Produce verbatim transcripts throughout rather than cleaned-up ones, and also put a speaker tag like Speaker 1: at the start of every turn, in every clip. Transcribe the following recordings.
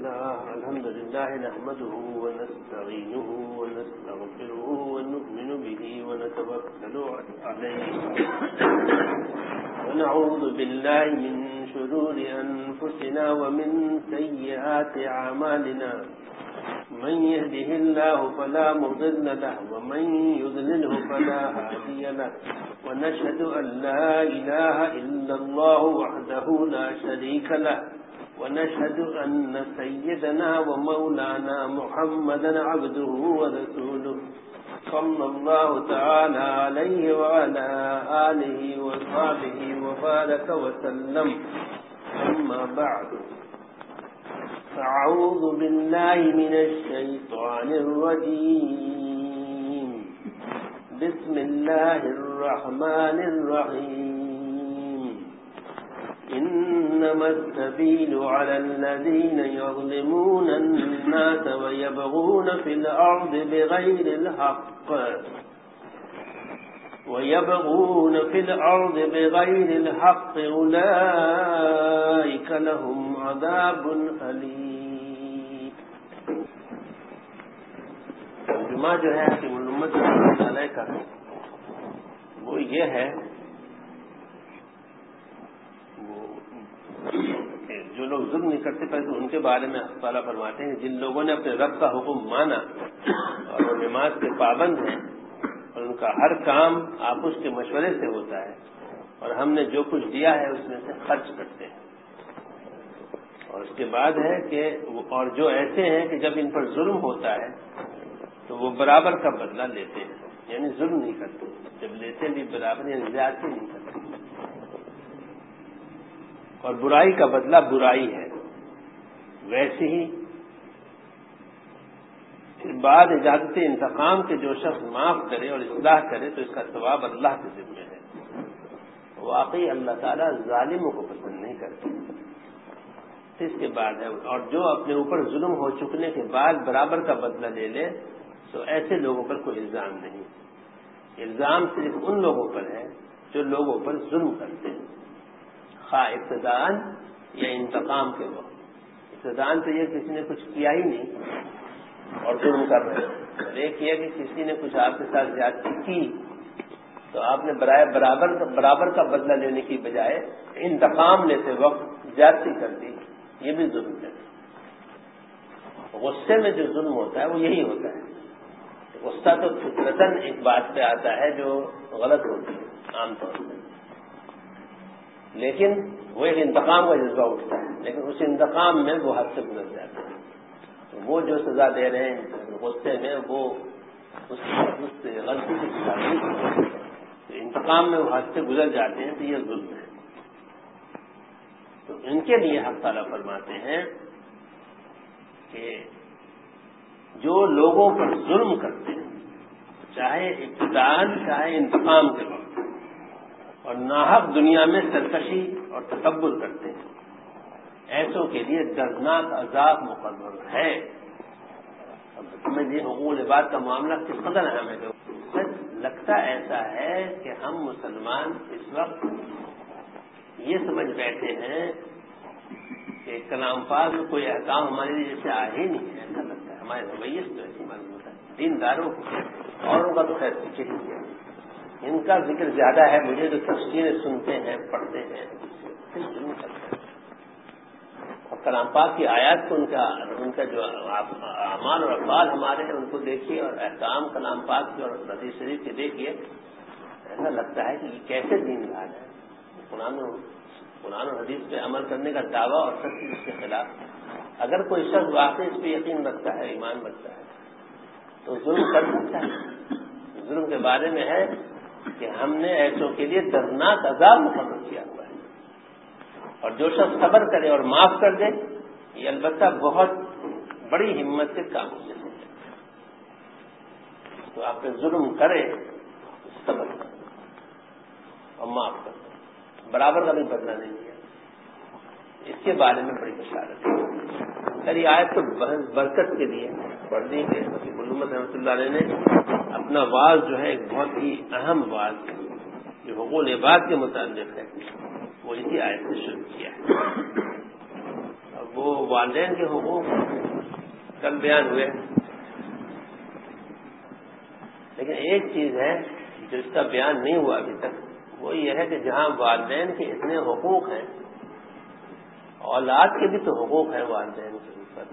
Speaker 1: لله الحمد لله نحمده ونستعينه ونستغفره ونؤمن به ونتوكل عليه ونعوذ بالله من شرور أنفسنا ومن سيئات أعمالنا من يهده الله فلا مضل له ومن يضلله فلا هادي له ونشهد أن لا إله إلا الله وحده لا شريك له ونشهد أن سيدنا ومولانا محمدا عبده ورسوله صلى الله تعالى عليه وعلى آله وصحبه وبارك وسلم أما بعد فأعوذ بالله من الشيطان الرجيم بسم الله الرحمن الرحيم إنما السبيل على الذين يظلمون الناس ويبغون في الأرض بغير الحق ويبغون في الأرض بغير الحق أولئك لهم عذاب أليم. ترجمہ جو ہے حکیم الامت رحمۃ اللہ علیہ کا وہ یہ ہے جو لوگ ظلم نہیں کرتے پہلے تو ان کے بارے میں اللہ تعالیٰ فرماتے ہیں جن لوگوں نے اپنے رب کا حکم مانا اور وہ نماز کے پابند ہیں اور ان کا ہر کام آپس کے مشورے سے ہوتا ہے اور ہم نے جو کچھ دیا ہے اس میں سے خرچ کرتے ہیں. اور اس کے بعد ہے کہ اور جو ایسے ہیں کہ جب ان پر ظلم ہوتا ہے تو وہ برابر کا بدلہ لیتے ہیں یعنی ظلم نہیں کرتے جب لیتے بھی برابر یعنی زیادتی نہیں کرتے اور برائی کا بدلہ برائی ہے. ویسے ہی پھر بعد اجازت انتقام کے جو شخص معاف کرے اور اصلاح کرے تو اس کا ثواب اللہ کے ذمہ ہے. واقعی اللہ تعالیٰ ظالموں کو پسند نہیں کرتے. اس کے بعد ہے اور جو اپنے اوپر ظلم ہو چکنے کے بعد برابر کا بدلہ لے لے تو ایسے لوگوں پر کوئی الزام نہیں. الزام صرف ان لوگوں پر ہے جو لوگوں پر ظلم کرتے ہیں خواہ ابتداءً یا انتقام کے وقت. ابتداءً تو یہ کسی نے کچھ کیا ہی نہیں اور ظلم کر رہے ہیں. ایک یہ کہ کسی نے کچھ آپ کے ساتھ زیادتی کی تو آپ نے برائے برابر برابر کا بدلہ لینے کی بجائے انتقام لیتے وقت زیادتی کر دی. یہ بھی ظلم ہے. غصے میں جو ظلم ہوتا ہے وہ یہی ہوتا ہے. غصہ تو فطرتاً ایک بات پہ آتا ہے جو غلط ہوتی ہے عام طور پر لیکن وہ ایک انتقام کا جذبہ اٹھتا ہے لیکن اس انتقام میں وہ حد سے گزر جاتے ہیں. وہ جو سزا دے رہے ہیں غصے میں وہ اس غلطی کی سزا نہیں انتقام میں وہ حد سے گزر جاتے ہیں تو یہ ظلم ہے. تو ان کے لیے حق تعالیٰ فرماتے ہیں کہ جو لوگوں پر ظلم کرتے ہیں چاہے ابتداءً چاہے انتقام کے وقت اور ناحق دنیا میں سرکشی اور تکبر کرتے ہیں ایسوں کے لیے دردناک عذاب مقرر ہے. اب ہمیں یہ حقوق العباد کا معاملہ کس قدر اہم ہے. لگتا ایسا ہے کہ ہم مسلمان اس وقت یہ سمجھ بیٹھے ہیں کہ کلام پاک میں کوئی احکام ہمارے لیے جیسے آ ہی نہیں ہے. ایسا لگتا ہے ہمارے رویے سے ایسی معلوم ہوتا ہے. دینداروں کو اوروں کا تو خیر پیچھے ہی کیا ان کا ذکر زیادہ ہے. مجھے جو تفسیریں سنتے ہیں پڑھتے ہیں پھر ضرور کرتے ہیں اور کلام پاک کی آیات کو ان کا ان کا جو اعمال اور افعال ہمارے ہیں ان کو دیکھیے اور احکام کلام پاک کے اور حدیث شریف کے دیکھیے. ایسا لگتا ہے کہ یہ کیسے دیندار ہے. قرآن و قرآن و حدیث پہ عمل کرنے کا دعویٰ اور سچ اس کے خلاف. اگر کوئی شخص واقعی اس پہ یقین رکھتا ہے ایمان رکھتا ہے تو ظلم کر سکتا ہے. ظلم کے بارے میں ہے کہ ہم نے ایسوں کے لیے دردناک عذاب مقرر کیا ہوا ہے اور جو شخص صبر کرے اور معاف کر دے یہ البتہ بہت بڑی ہمت کے کام سے ہے. تو آپ پہ ظلم کرے صبر کرے اور معاف کر دے برابر کا بھی بدلہ نہیں دیا. اس کے بارے میں بڑی بشارت ہے. میری آیت تو برکت کے لیے پڑھنے کے علومت رحمۃ اللہ علیہ نے اپنا واز جو ہے ایک بہت ہی اہم واز جو حقوق العباد کے متعلق ہے وہ اسی آیت سے شروع کیا ہے. اب وہ والدین کے حقوق کل بیان ہوئے، لیکن ایک چیز ہے جو اس کا بیان نہیں ہوا ابھی تک، وہ یہ ہے کہ جہاں والدین کے اتنے حقوق ہیں، اولاد کے بھی تو حقوق ہیں والدین کے اوپر،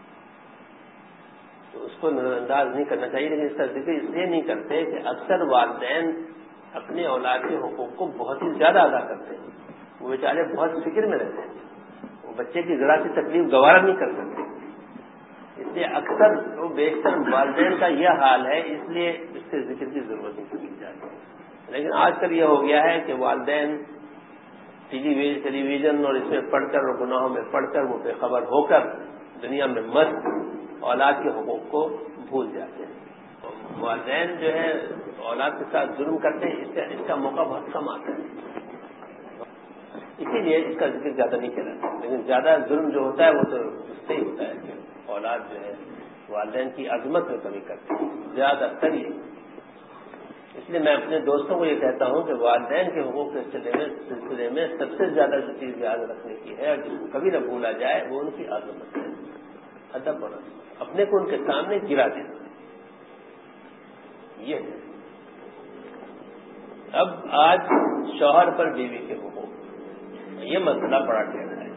Speaker 1: تو اس کو نظر انداز نہیں کرنا چاہیے. لیکن اس کا ذکر اس لیے نہیں کرتے کہ اکثر والدین اپنے اولاد کے حقوق کو بہت ہی زیادہ ادا کرتے ہیں. وہ بیچارے بہت فکر میں رہتے ہیں، وہ بچے کی ذرا سی تکلیف گوارا نہیں کر سکتے. اس لیے اکثر وہ بیشتر والدین کا یہ حال ہے، اس لیے اس کے ذکر کی ضرورت نہیں سمجھی جاتی. لیکن آج کل یہ ہو گیا ہے کہ والدین ٹیلی ویژن اور اس میں پڑھ کر اور گناہوں میں پڑھ کر وہ بے خبر ہو کر دنیا میں مست اولاد کے حقوق کو بھول جاتے ہیں. والدین جو ہے اولاد کے ساتھ ظلم کرتے ہیں، اس کا اس کا موقع بہت کم آتا ہے، اسی لیے اس کا ذکر زیادہ نہیں کیا جاتا. لیکن زیادہ ظلم جو ہوتا ہے وہ تو اس سے ہی ہوتا ہے کہ اولاد جو ہے والدین کی عظمت میں کمی کرتے ہیں زیادہ تر. یہ اس لیے میں اپنے دوستوں کو یہ کہتا ہوں کہ والدین کے حقوق کے سلسلے میں سب سے زیادہ جو چیز یاد رکھنے کی ہے اور جس کو کبھی نہ بھولا جائے وہ ان کی عظمت ہے، ادب اور اپنے کو ان کے سامنے گرا دینا. یہ ہے. اب آج شوہر پر بیوی کے حقوق، یہ مسئلہ بڑا ٹیڑھا ہے.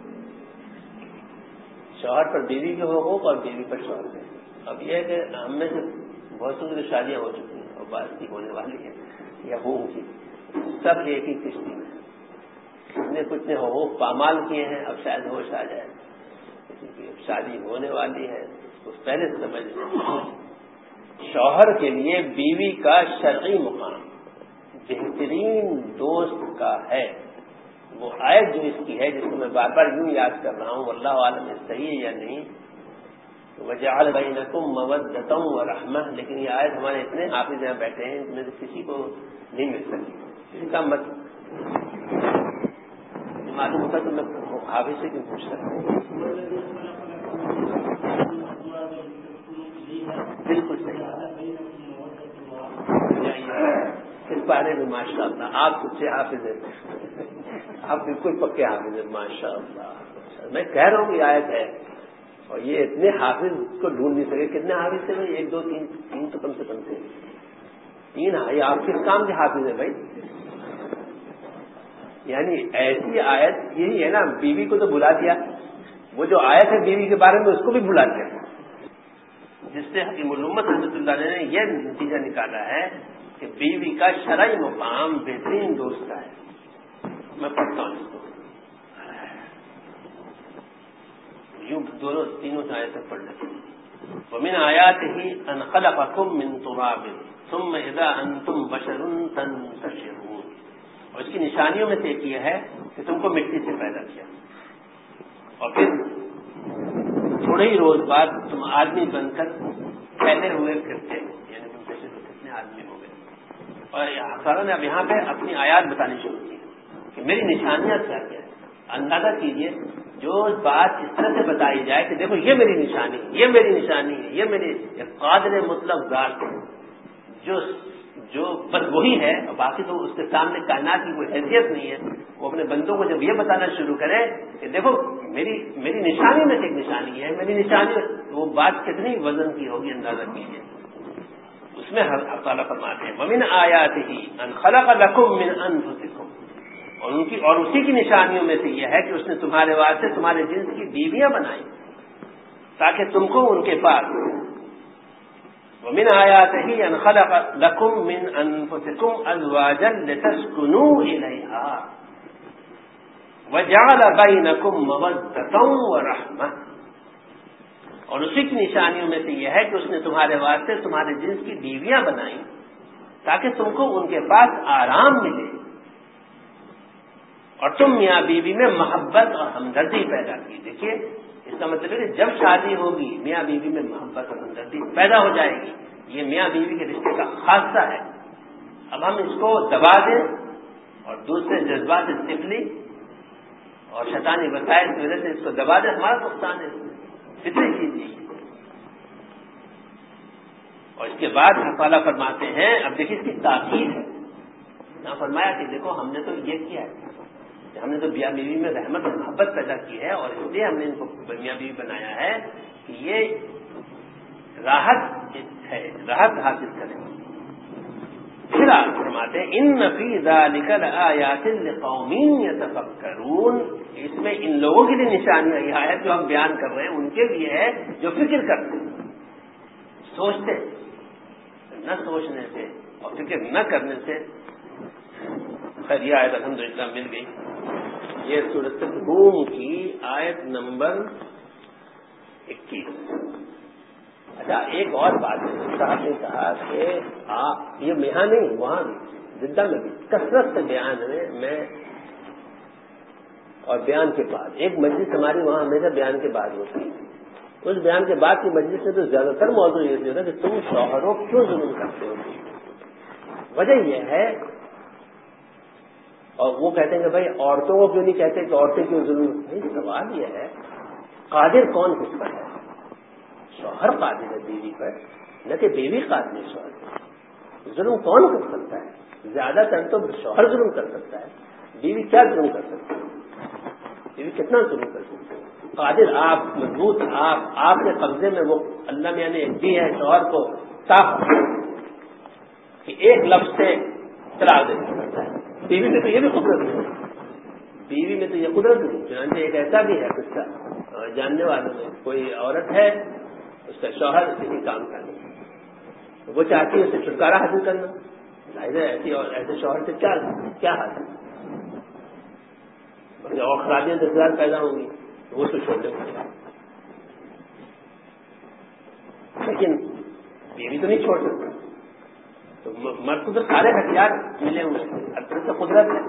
Speaker 1: شوہر پر بیوی کے حقوق اور بیوی پر شوہر کے. اب یہ ہے کہ ہم میں سے بہت سی جو شادیاں ہو چکی ہیں اور بعض کی ہونے والی ہیں یا ہوں گی، سب ایک ہی کشتی میں. کسی نے کچھ نے حقوق پامال کیے ہیں، اب شاید ہوش آ جائے. کسی کی اب شادی ہونے والی ہے اس پہلے سے سمجھ لیں. شوہر کے لیے بیوی کا شرعی مقام بہترین دوست کا ہے. وہ آیت جو اس کی ہے، جس کو میں بار بار یوں یاد کر رہا ہوں، واللہ عالم صحیح ہے یا نہیں، وجعل بینکم مودۃ ورحمۃ. لیکن یہ آیت ہمارے اتنے حافظ یہاں بیٹھے ہیں ان میں سے کسی کو نہیں مل سکی. کسی کا مت معلوم ہوتا تو میں حافظ سے کیوں پوچھ رہا ہوں. بالکل صحیح. اس بارے میں ماشاء اللہ آپ سچے حافظ ہیں، آپ بالکل پکے حافظ ہیں ماشاء اللہ. میں کہہ رہا ہوں کہ آیت ہے اور یہ اتنے حافظ کو ڈھونڈ نہیں سکے. کتنے حافظ تھے بھائی؟ ایک دو تین تین تو کم سے کم تھے. تین. یہ آپ کس کام کے حافظ ہیں بھائی؟ یعنی ایسی آیت یہی ہے نا، بیوی کو تو بلا دیا، وہ جو آیت ہے بیوی کے بارے میں اس کو بھی بلا دیا، جس سے حکیم الامت رحمۃ اللہ علیہ نے یہ نتیجہ نکالا ہے کہ بیوی کا شرعی مقام بہترین دوست کا ہے. میں پڑھتا ہوں اس کو یوں دونوں تینوں آیتیں پڑھ لیتے ہیں. ومن آیاتہ ان خلقکم من تراب ثم اذا انتم بشر تنتشرون. اور اس کی نشانیوں میں سے ایک یہ ہے کہ تم کو مٹی سے پیدا کیا اور پھر تھوڑے ہی روز بعد تم آدمی بن کر پھیلے ہوئے پھرتے، یعنی منتشر کتنے آدمی ہو گئے. اور خدا نے اب یہاں پہ اپنی آیات بتانی شروع کی کہ میری نشانیاں کیا کیا ہے. اندازہ کیجئے جو بات اس طرح سے بتائی جائے کہ دیکھو یہ میری نشانی ہے، یہ میری نشانی ہے، یہ میری قادر مطلق ذات ہے، جو جو بس وہی ہے اور باقی تو اس کے سامنے کائنات کی کوئی حیثیت نہیں ہے. وہ اپنے بندوں کو جب یہ بتانا شروع کرے کہ دیکھو میری میری نشانی میں سے ایک نشانی ہے، میری نشانی میں، وہ بات کتنی وزن کی ہوگی اندازہ کیجیے. اس میں اللہ تعالیٰ فرماتے ہیں ومن آیاتہ ان خلق لکم من انفسکم. اور ان کی اور اسی کی نشانیوں میں سے یہ ہے کہ اس نے تمہارے واسطے تمہارے جنس کی بیویاں بنائی تاکہ تم کو ان کے پاس. ومن آیاتہ ان خلق لکم من انفسکم ازواجا لتسکنوا الیہا وجعل بینکم مودۃ ورحمۃ. اور اسی کی نشانیوں میں سے یہ ہے کہ اس نے تمہارے واسطے تمہارے جنس کی بیویاں بنائیں تاکہ تم کو ان کے پاس آرام ملے اور تم میاں بیوی میں محبت اور ہمدردی پیدا کی. دیکھیے اس کا مطلب ہے کہ جب شادی ہوگی میاں بیوی میں محبت اور ہمدردی پیدا ہو جائے گی. یہ میاں بیوی کے رشتے کا خاصہ ہے. اب ہم اس کو دبا دیں اور دوسرے جذبات سفلی اور شیطانی وسائل کی وجہ سے اس کو دبا دیں، ہمارا نقصان ہے. فطری چیز نہیں. اور اس کے بعد اللہ تعالیٰ فرماتے ہیں، اب دیکھیے اس کی تاکید ہے. نہ فرمایا کہ دیکھو ہم نے تو یہ کیا ہے کہ ہم نے تو میاں بیوی میں رحمت اور محبت پیدا کی ہے، اور اس لیے ہم نے ان کو میاں بیوی بنایا ہے کہ یہ راحت ہے، راحت حاصل کریں۔ پھر آپ فرماتے ہیں ان فی ذلک لآیات لقوم یتفکرون، اس میں ان لوگوں کی بھی نشانیاں یہ ہے جو ہم بیان کر رہے ہیں ان کے لیے ہے جو فکر کرتے ہیں، سوچتے ہیں، نہ سوچنے سے اور فکر نہ کرنے سے۔ خیر یہ آیت الحمدللہ مل گئی، یہ سورۃ الروم کی آیت نمبر اکیس۔ اچھا ایک اور بات ہے، صاحب نے کہا کہ آپ یہ یہاں نہیں وہاں بھی جدہ میں بھی کثرت سے بیان ہے میں اور بیان کے بعد ایک مجلس ہماری وہاں ہمیشہ بیان کے بعد ہوتی ہے، اس بیان کے بعد کی مجلس میں تو زیادہ تر موضوع یہ ہوتا ہے کہ تم شوہروں کیوں ظلم کرتے ہو۔ وجہ یہ ہے، اور وہ کہتے ہیں کہ بھائی عورتوں کو کیوں نہیں کہتے کہ عورتیں کیوں ظلم، نہیں سوال یہ ہے قادر کون کس پر ہے؟ شوہر قادر ہے بیوی پر، نہ کہ بیوی قادر ہے شوہر پر۔ ظلم کون کر سکتا ہے؟ زیادہ تر تو شوہر ظلم کر سکتا ہے، بیوی کیا ظلم کر سکتی ہے؟ بیوی کتنا ظلم کر سکتی ہے؟ قادر آپ، مضبوط آپ، آپ کے قبضے میں وہ اللہ میاں نے دی ہے شوہر کو طاقت کہ ایک لفظ سے طلاق دے سکتا ہے۔ بیوی میں تو یہ بھی قدرت نہیں ہے، بیوی میں تو یہ قدرت نہیں۔ چنانچہ ایک ایسا بھی ہے قصہ جاننے والوں میں، کوئی عورت ہے اس کا شوہر کسی کام کا نہیں، وہ چاہتی ہے اسے چھٹکارا حاصل کرنا، ظاہر ہے ایسی اور ایسے شوہر سے کیا کیا حاصل، اور خرابیاں دستار پیدا ہوں گی وہ تو چھوڑ دیں گے، لیکن بیوی تو نہیں چھوڑ سکتا۔ تو مرد کو تو سارے ہتھیار ملے ہوئے ہر طرح سے قدرت ہے،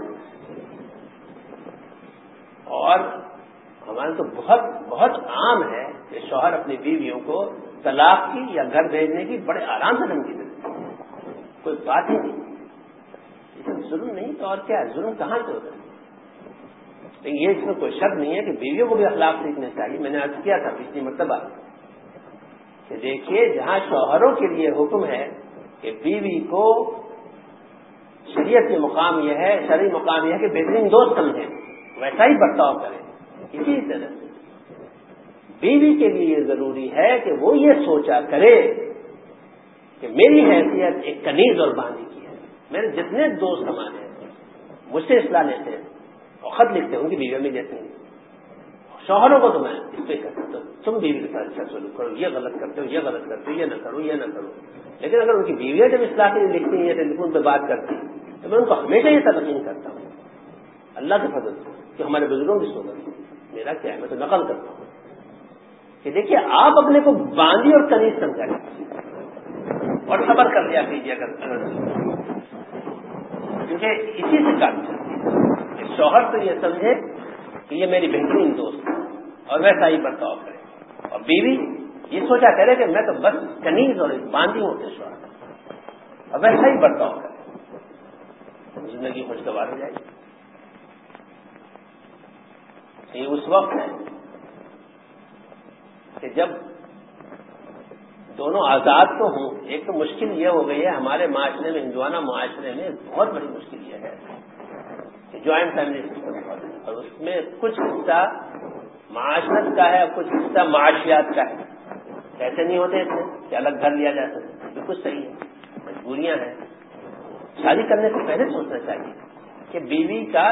Speaker 1: اور ہمارے تو بہت بہت عام ہے کہ شوہر اپنی بیویوں کو طلاق کی یا گھر بھیجنے کی بڑے آرام سے دھمکی دیتے ہیں، کوئی بات ہی نہیں، لیکن ظلم نہیں تو اور کیا ہے، ظلم کہاں سے ہوتا ہے؟ لیکن یہ اس میں کوئی شک نہیں ہے کہ بیویوں کو بھی اخلاق سیکھنے چاہیے۔ میں نے عرض کیا تھا پچھلی مرتبہ کہ دیکھیے جہاں شوہروں کے لیے حکم ہے کہ بیوی کو شریعت کے مقام یہ ہے، شرعی مقام یہ ہے کہ بہترین دوست سمجھیں، ویسا ہی برتاؤ کریں، اسی طرح سے بیوی کے لیے یہ ضروری ہے کہ وہ یہ سوچا کرے کہ میری حیثیت ایک کنیز اور باندھی کی ہے، میرے جتنے دوست ہمارے ہیں مجھ سے اصلاح لیتے ہیں اور خط لکھتے ہیں ان کی بیویوں میں دیتے ہیں، شوہروں کو تو میں اس پہ کہتا ہوں تم بیوی کے ساتھ اچھا سلوک کرو، یہ غلط کرتے ہو، یہ غلط کرتے ہو، یہ نہ کرو، یہ نہ کرو۔ لیکن اگر ان کی بیویاں جب اصلاح کے لیے لکھتی ہیں یا ٹیلیفون پہ بات کرتی ہیں تو میں ان کو ہمیشہ یہ تلقین کرتا ہوں اللہ کے فضل سے کہ ہمارے بزرگوں کی سنت، میرا کیا ہے میں تو نقل کرتا ہوں کہ دیکھیے آپ اپنے کو باندھی اور کنیز سمجھا اور صبر کر لیا کیجیے اگر کیونکہ اسی سے کام چلتی ہے کہ شوہر تو یہ سمجھے کہ یہ میری بہترین دوست ہے اور ویسا ہی برتاؤ کرے، اور بیوی یہ سوچا کرے کہ میں تو بس کنیز اور باندھی ہوں اپنے شوہر اور ویسا ہی برتاؤ کرے، زندگی خوشگوار ہو جائے گی۔ یہ اس وقت ہے کہ جب دونوں آزاد تو ہوں۔ ایک تو مشکل یہ ہو گئی ہے ہمارے معاشرے میں، ہندوانہ معاشرے میں بہت بڑی مشکل یہ ہے کہ جوائنٹ فیملی سسٹم ہے اور اس میں کچھ حصہ معاشرت کا ہے اور کچھ حصہ معاشیات کا ہے۔ ایسے نہیں ہوتے اتنے کہ الگ گھر لیا جا سکے، بالکل صحیح ہے، مجبوریاں ہیں۔ شادی کرنے سے پہلے سوچنا چاہیے کہ بیوی کا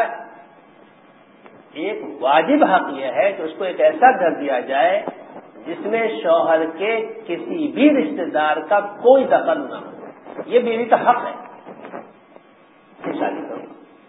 Speaker 1: ایک واجب حق یہ ہے کہ اس کو ایک ایسا گھر دیا جائے جس میں شوہر کے کسی بھی رشتہ دار کا کوئی دخل نہ ہو، یہ بیوی کا حق ہے کہ شادی کرو۔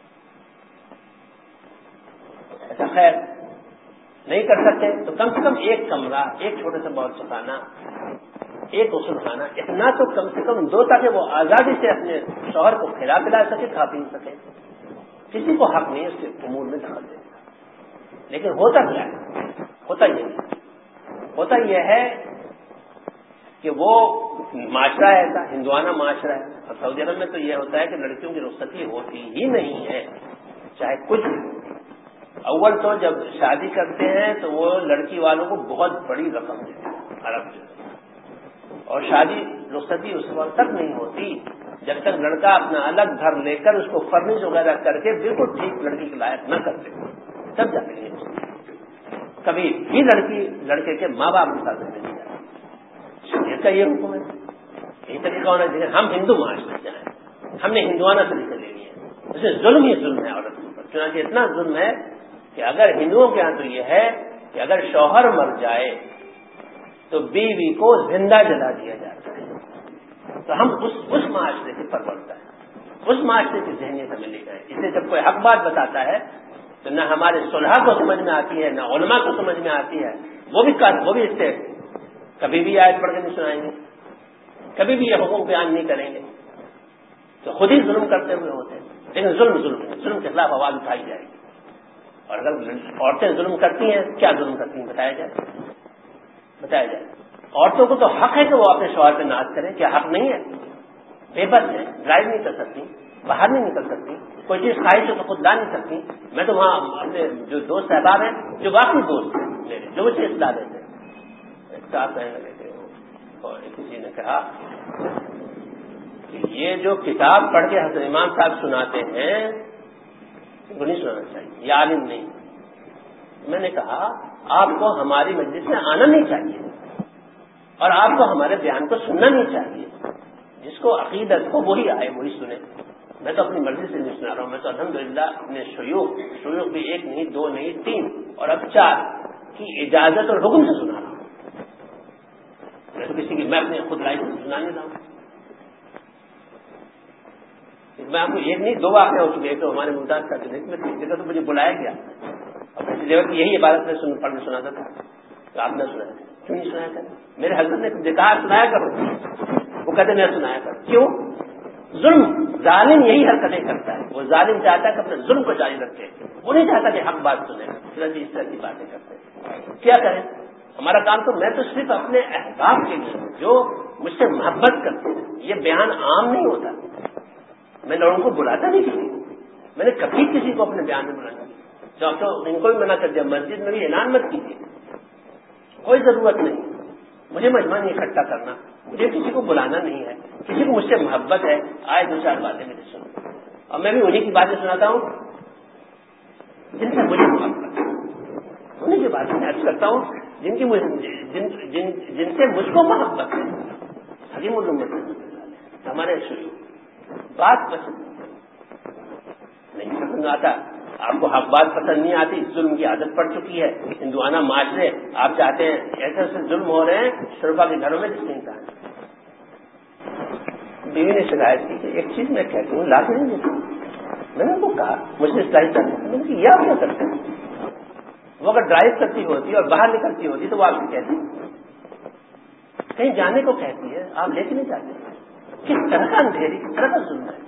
Speaker 1: ایسا خیر نہیں کر سکتے تو کم سے کم ایک کمرہ، ایک چھوٹا سا باورچی خانہ، ایک غسل خانہ، اتنا تو کم سے کم دو تاکہ وہ آزادی سے اپنے شوہر کو کھلا پلا سکے، کھا پی سکے۔ کسی کو حق نہیں ہے اس کے امور میں دخل دینے کا۔ لیکن ہوتا کیا ہے؟ ہوتا یہ نہیں ہوتا یہ ہے کہ وہ معاشرہ ایسا ہندوانہ معاشرہ ہے، اور سعودی عرب میں تو یہ ہوتا ہے کہ لڑکیوں کی رخصتی ہوتی ہی نہیں ہے چاہے کچھ بھی۔ اول تو جب شادی کرتے ہیں تو وہ لڑکی والوں کو بہت بڑی رقم دیتے ہیں عرب سے، اور شادی رخصتی اس وقت تک نہیں ہوتی جب تک لڑکا اپنا الگ گھر لے کر اس کو فرنش وغیرہ کر کے بالکل ٹھیک لڑکی کے لائق نہ کر دے تب جا کے کبھی بھی لڑکی لڑکے کے ماں باپ کے ساتھ رہنے نہیں جاتی. شریعت کا یہ حکم ہے. یہی طریقہ ہونا چاہیے. ہم ہندو معاشرے سے ہیں, ہم نے ہندوانہ طریقے لے لیے ہیں, اس میں ظلم ہی ظلم ہے عورت کے اوپر. چنانچہ اتنا ظلم ہے کہ اگر ہندوؤں کے یہاں تو یہ ہے کہ اگر شوہر مر جائے تو بیوی کو زندہ جلا دیا جاتا ہے. تو ہم اس اس معاشرے سے پرورتا ہے, اس معاشرے کی ذہنیت ہمیں لے گئے. اس لیے جب کوئی حق بات بتاتا ہے تو نہ ہمارے صلحاء کو سمجھ میں آتی ہے نہ علماء کو سمجھ میں آتی ہے. وہ بھی وہ بھی اس سے کبھی بھی آیت پڑھ کے نہیں سنائیں گے, کبھی بھی یہ حکم بیان نہیں کریں گے, تو خود ہی ظلم کرتے ہوئے ہوتے ہیں. لیکن ظلم ظلم ہے, ظلم کے خلاف آواز اٹھائی جائے گی. اور اگر عورتیں ظلم کرتی ہیں, کیا ظلم کرتی ہیں بتایا جائے بتایا جائے عورتوں کو تو حق ہے کہ وہ اپنے شوہر پہ ناز کریں. کیا حق نہیں ہے؟ بے بس ہے, ڈرائیو نہیں کر سکتی, باہر نہیں نکل سکتی, کوئی چیز خواہش ہے تو خود لا نہیں سکتی. میں تو وہاں اپنے جو دوست احباب ہیں جو واقعی دوست ہیں میرے, جو مجھے اصلاح دیتے ہیں, صاحب کہنے لگے تھے اور کسی نے کہا کہ یہ جو کتاب پڑھ کے حضرت امام صاحب سناتے ہیں ان کو نہیں سنانا چاہیے, یہ عالم نہیں. میں نے کہا آپ کو ہماری مجلس میں آنا نہیں چاہیے اور آپ کو ہمارے بیان کو سننا نہیں چاہیے. جس کو عقیدت کو وہی آئے وہی سنے. میں تو اپنی مرضی سے نہیں سنا رہا ہوں. میں تو الحمدللہ اپنے شیوخ شیوخ بھی ایک نہیں دو نہیں تین اور اب چار کی اجازت اور حکم سے سنا رہا ہوں. میں تو کسی کی میں اپنے خود رائے سے سنا نہیں رہا ہوں. میں آپ کو ایک نہیں دو واقعہ ہو چکے. ایک تو ہمارے ممتاز کا جگہ تو مجھے بلایا گیا اور کسی جگہ کی یہی عبادت میں پڑھنے سناتا تھا تو آپ نے سنایا کیوں نہیں سنایا کر. میرے حضرت نے کہا سنایا کرو, وہ کہتے میں سنایا کروں. کیوں؟ ظلم ظالم یہی حرکتیں کرتا ہے. وہ ظالم چاہتا ہے کہ اپنے ظلم کو جاری رکھے, وہ نہیں چاہتا کہ حق بات سنے. اس طرح کی باتیں کرتے ہیں. کیا کریں؟ ہمارا کام تو میں تو صرف اپنے احباب کے لیے ہوں جو مجھ سے محبت کرتے ہیں. یہ بیان عام نہیں ہوتا. میں لوگوں کو بلاتا نہیں کسی کو. میں نے کبھی کسی کو اپنے بیان میں بلانا نہیں. تو ان کو بھی منع کر دیا, مسجد میں بھی اعلان مت کیجیے, کوئی ضرورت نہیں. مجھے مجمع نہیں اکٹھا کرنا, مجھے کسی کو بلانا نہیں ہے. کسی کو مجھ سے محبت ہے آئے دو چار باتیں میرے سنو, اور میں بھی انہیں کی باتیں سناتا ہوں جن سے مجھے محبت ہے. انہیں کی باتیں میں عرض کرتا ہوں جن کی جن, جن, جن سے مجھ کو محبت ہے. حکیم الامت ہمارے شروع بات پسند نہیں پسند آتا. آپ کو حق بات پسند نہیں آتی, ظلم کی عادت پڑ چکی ہے. ہندوانہ معاشرے آپ چاہتے ہیں ایسے ایسے ظلم ہو رہے ہیں شرفا کے گھروں میں جس کے انسان. بیوی نے شکایت کی کہ ایک چیز میں کہتی ہوں لا کے نہیں دیتی. میں نے ان کو کہا مجھے اصلاح کرنا, میں نے کہا یہ آپ کیا کرتے ہیں. وہ اگر ڈرائیو کرتی ہوتی اور باہر نکلتی ہوتی تو وہ آپ کو کہتی, کہیں جانے کو کہتی ہے آپ لے کے نہیں جاتے. کس طرح کا اندھیری, کس طرح کا ظلم ہے.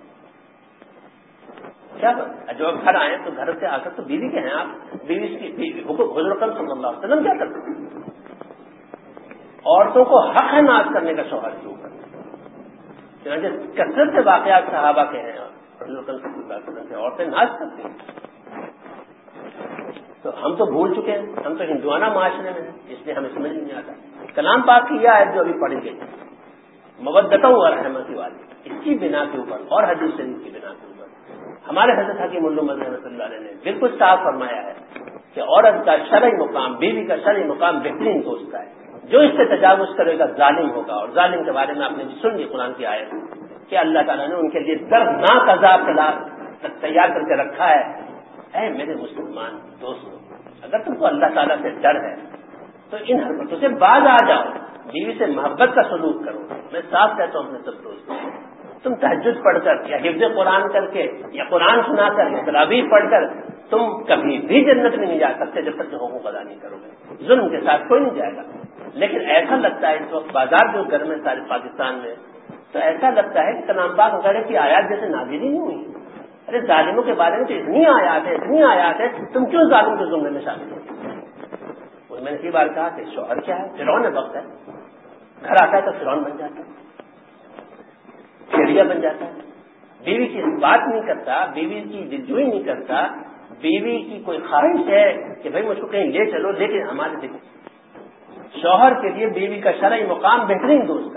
Speaker 1: کیا جو گھر آئے تو گھر سے آ کر تو بیوی کے ہیں آپ, بیوی کی حضور اکرم صلی اللہ علیہ وسلم کیا کرتے ہیں. عورتوں کو حق ہے ناز کرنے کا شوہر کے اوپر. چنانچہ کثرت سے واقعات صحابہ کے ہیں حضور اکرم صلی اللہ علیہ وسلم سے عورتیں ناز کرتی ہیں. تو ہم تو بھول چکے ہیں, ہم تو ہندوانہ معاشرے میں ہیں, اس لیے ہمیں سمجھ نہیں آتا. کلام پاک کی یہ آیت جو ابھی پڑھی گئی مودتاً و رحمت والی, اس کی بنا کے اوپر اور حدیث شریف کی بنا کے اوپر ہمارے حضرت حکیم الامت رحمۃ اللہ علیہ نے بالکل صاف فرمایا ہے کہ عورت کا شرعی مقام, بیوی کا شرعی مقام بہترین دوست کا ہے. جو اس سے تجاوز کرے گا ظالم ہوگا. اور ظالم کے بارے میں آپ نے سن لی قرآن کی آیت کہ اللہ تعالیٰ نے ان کے لیے دردناک عذاب تیار کر کے رکھا ہے. اے میرے مسلمان دوستوں, اگر تم کو اللہ تعالیٰ سے ڈر ہے تو ان حرکتوں سے باز آ جاؤ, بیوی سے محبت کا سلوک کرو. میں صاف کہتا ہوں اپنے سب دوستوں, تم تہجد پڑھ کر یا حفظ قرآن کر کے یا قرآن سنا کر یا تراویح پڑھ کر تم کبھی بھی جنت میں نہیں جا سکتے جب تک کہ حقوق ادا نہیں کرو گے. ظلم کے ساتھ کوئی نہیں جائے گا. لیکن ایسا لگتا ہے اس وقت بازار جو گھر میں سارے پاکستان میں تو ایسا لگتا ہے کہ کلام پاک وغیرہ کی آیات جیسے نازل ہی نہیں ہوئی. ارے ظالموں کے بارے میں تو اتنی آیات ہے اتنی آیات ہے, تم کیوں ظالم کے زمرے میں شامل ہو. میں نے کئی بار کہا کہ شوہر کیا ہے, فرعون وقت ہے, گھر آتا ہے تو فرعون بن جاتا ہے, چڑیا بن جاتا ہے. بیوی کی بات نہیں کرتا, بیوی کی دلجوئی نہیں کرتا, بیوی کی کوئی خواہش ہے کہ بھائی مجھ کو کہیں لے چلو, لیکن ہمارے دیکھو شوہر کے لیے بیوی کا شرعی مقام بہترین دوست کا ہے.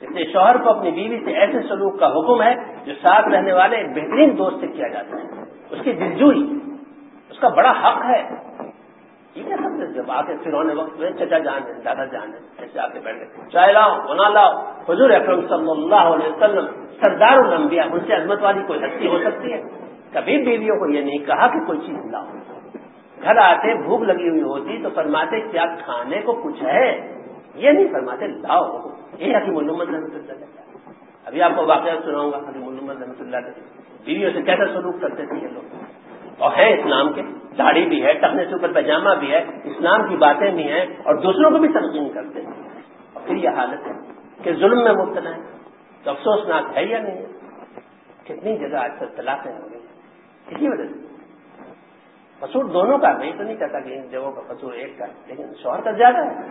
Speaker 1: اس لیے شوہر کو اپنی بیوی سے ایسے سلوک کا حکم ہے جو ساتھ رہنے والے ایک بہترین دوست سے کیا جاتا ہے. اس کی دلجوئی اس کا بڑا حق ہے. یہ کیا سمجھے جب آ کے پھر ہونے وقت میں چچا جان ہے دادا جان ہے ایسے آ کے بیٹھ گئے چائے لاؤ بنا لاؤ. حضور اکرم صلی اللہ علیہ وسلم سردار الانبیاء ان سے عظمت والی کوئی ہستی ہو سکتی ہے؟ کبھی بیویوں کو یہ نہیں کہا کہ کوئی چیز لاؤ. گھر آتے بھوک لگی ہوئی ہوتی تو فرماتے کیا کھانے کو کچھ ہے؟ یہ نہیں فرماتے لاؤ. یہ حکیم الامت رحمۃ اللہ علیہ. ابھی آپ کو واقعہ سناؤں گا حکیم الامت رحمۃ اللہ علیہ بیویوں سے کیسا سلوک کرتے تھے یہ لوگ. اور ہے اسلام کے داڑھی بھی ہے ٹخنے سے اوپر پائجامہ بھی ہے اسلام کی باتیں بھی ہیں اور دوسروں کو بھی تلقین کرتے ہیں. اور پھر یہ حالت ہے کہ ظلم میں مبتلا ہے تو افسوسناک ہے یا نہیں ہے؟ کتنی جگہ آج کل طلاقیں ہو گئی اسی وجہ سے. قصور دونوں کا میں تو نہیں کہتا کہ ان جگہوں کا قصور ایک کا لیکن شوہر کا زیادہ ہے.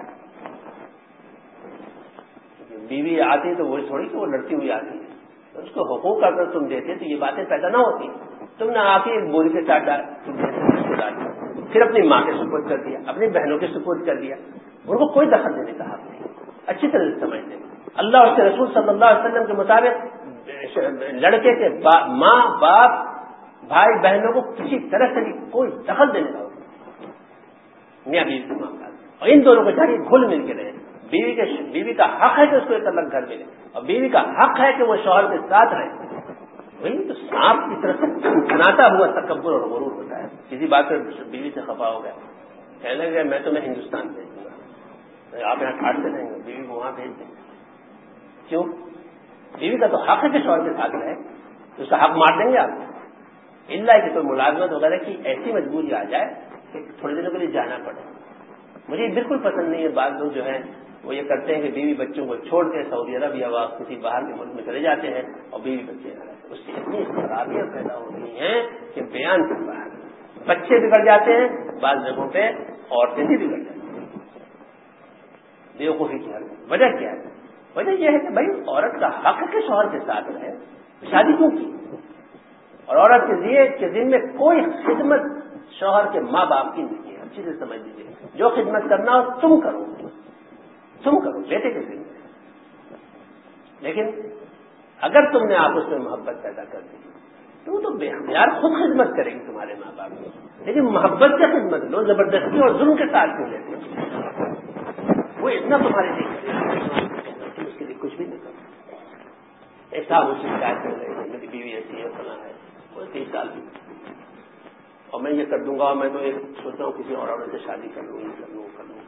Speaker 1: بیوی آتی ہے تو وہی تھوڑی کہ وہ لڑتی ہوئی آتی ہے اس کو حقوق اگر تم دیتے تو یہ باتیں پیدا نہ ہوتی. تم نے آ کے ایک بوری کے ساتھ ڈال پھر اپنی ماں کے سپورٹ کر دیا اپنی بہنوں کے سپورٹ کر دیا. ان کو کوئی دخل دینے کا حق نہیں. اچھی طرح سے سمجھتے اللہ اور اس کے رسول صلی اللہ علیہ وسلم کے مطابق لڑکے کے با ماں باپ بھائی بہنوں کو کسی طرح سے بھی کوئی دخل دینے کا ہوتا میاں بیوی کے معاملات اور ان دونوں کو چاہیے گھل مل کے رہے. بیوی کے بیوی کا حق ہے کہ اس کو ایک الگ گھر ملے اور بیوی کا حق ہے کہ وہ شوہر کے ساتھ رہے. وہی تو سانپ کی طرف سے بناتا ہوا تکبر اور غرور ہوتا ہے. کسی بات پر بیوی سے خفا ہو گیا کہنے لگے میں تمہیں ہندوستان بھیج دوں گا آپ یہاں کاٹتے رہیں گے بیوی کو وہاں بھیج دیں گے. کیوں؟ بیوی کا تو حق ہے کہ شوہر کے ساتھ رہے تو اس کا حق مار دیں گے آپ. اللہ کہ کوئی ملازمت وغیرہ کی ایسی مجبوری آ جائے کہ تھوڑے دنوں کے لیے جانا پڑے. مجھے بالکل پسند نہیں ہے. بعض لوگ جو ہے وہ یہ کرتے ہیں کہ بیوی بچوں کو چھوڑ کے سعودی عرب یا کسی باہر کے ملک میں چلے جاتے ہیں اور بیوی بچے اس سے اتنی خرابیاں پیدا ہو رہی ہیں کہ بیان سے باہر. بچے بگڑ جاتے ہیں بعض جگہوں پہ عورتیں بھی بگڑ جاتی ہیں. بیوقوفی کی حالت. وجہ کیا ہے؟ وجہ یہ ہے کہ بھائی عورت کا حق کے شوہر کے ساتھ رہے. شادی کیوں کی؟ اور عورت کے لیے کہ دن میں کوئی خدمت شوہر کے ماں باپ کی نہیں ہے. اچھی سے سمجھ لیجیے جو خدمت کرنا ہو تم کرو تم کرو بیٹے کے ذمہ. لیکن اگر تم نے آپس میں محبت پیدا کر دی تو وہ تو بے اختیار خود خدمت کرے گی تمہارے ماں باپ کی. لیکن محبت سے خدمت لو زبردستی اور ظلم کے ساتھ کیوں لیتے وہ اتنا تمہارے لیے کرے اس کے لیے کچھ بھی نہیں کرو. ایسا مجھ سے شکایت کر رہے میری بیوی ایسی ہے فلاں ہے وہ تیس سال کی اور میں یہ کر دوں گا اور میں تو ایک سوچتا ہوں کسی اور عورت سے شادی کر لوں یہ کر لوں کر لوں.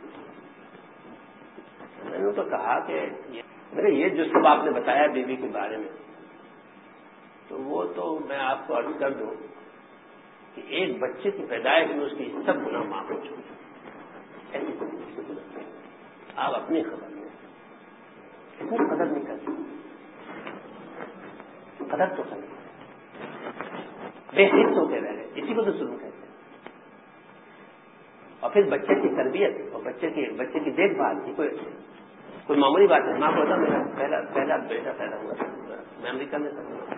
Speaker 1: میں نے تو کہا کہ میرے یہ جو سب آپ نے بتایا بیوی کے بارے میں تو وہ تو میں آپ کو عرض کر دوں کہ ایک بچے کی پیدائش میں اس کی سب گناہ معاف ہو چکی. ایسی کوئی آپ اپنی خبر میں اتنی قدر نہیں کرتے. قدر تو کریں بے حص ہو کے رہ گئے اسی کو تو شروع کہتے ہیں. اور پھر بچے کی تربیت اور بچے کی بچے کی دیکھ بھال کی کوئی کوئی معمولی بات ہے. ماں کو ہوتا میرا پہلا پہلا بیٹا پیدا ہوا تھا میں امریکہ میں تھا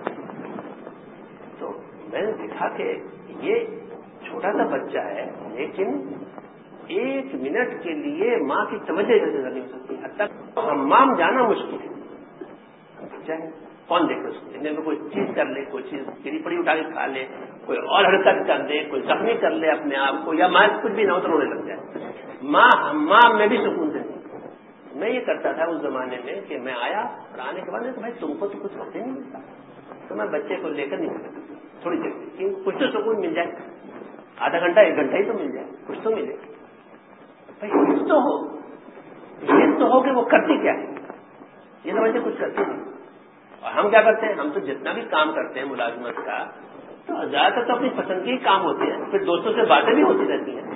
Speaker 1: تو میں نے دیکھا کہ یہ چھوٹا سا بچہ ہے لیکن ایک منٹ کے لیے ماں کی توجہ جیسے نہیں ہو سکتی. حد تک حمام جانا مشکل ہے. کون دیکھے اس کو میں کوئی چیز کر لے کوئی چیز گری پڑی اٹھا کے کھا لے کوئی اور حرکت کر دے کوئی زخمی کر لے اپنے آپ کو یا ماں کچھ بھی نہ ہو تو رونے لگ جائے. ماں حمام میں بھی سکون سے نہیں. میں یہ کرتا تھا اس زمانے میں کہ میں آیا اور آنے کے بعد کہ بھائی تم کو تو کچھ وقت ہی نہیں ملتا تو میں بچے کو لے کر نہیں سکتا تھوڑی دیر کچھ تو سکون مل جائے آدھا گھنٹہ ایک گھنٹہ ہی تو مل جائے کچھ تو ملے بھائی کچھ تو ہو یہ تو ہو کہ وہ کرتی کیا ہے یہ سمجھتے کچھ کرتی نہیں. اور ہم کیا کرتے ہیں ہم تو جتنا بھی کام کرتے ہیں ملازمت کا تو زیادہ تر تو اپنی پسند کے ہی کام ہوتے ہیں. پھر دوستوں سے باتیں بھی ہوتی رہتی ہیں.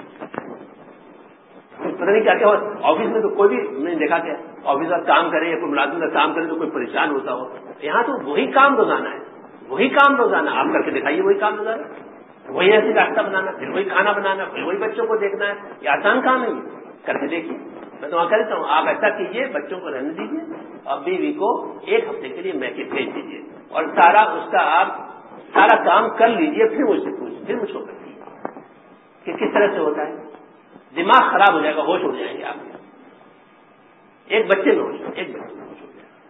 Speaker 1: پتہ نہیں کیا کیا آفس میں تو کوئی بھی میں نے دیکھا کہ آفس کا کام کرے یا کوئی ملازم کا کام کرے تو کوئی پریشان ہوتا ہو. یہاں تو وہی کام روزانہ ہے وہی کام روزانہ آپ کر کے دکھائیے وہی کام روزانہ وہی ایسی راستہ بنانا پھر وہی کھانا بنانا پھر وہی بچوں کو دیکھنا ہے. یہ آسان کام ہے یہ کر کے دیکھیے. میں تو وہاں کہتا ہوں آپ ایسا کیجیے بچوں کو رہنے دیجیے اور بیوی کو ایک ہفتے کے لیے میکے بھیج دیجیے اور سارا اس کا آپ سارا کام کر لیجیے پھر مجھ سے پوچھ پھر مجھ کو کریے کہ کس طرح سے ہوتا ہے. دماغ خراب ہو جائے گا ہوش اڑ جائیں گے آپ ایک بچے میں ہوش ایک بچے میں ہوش ہو جائے گا.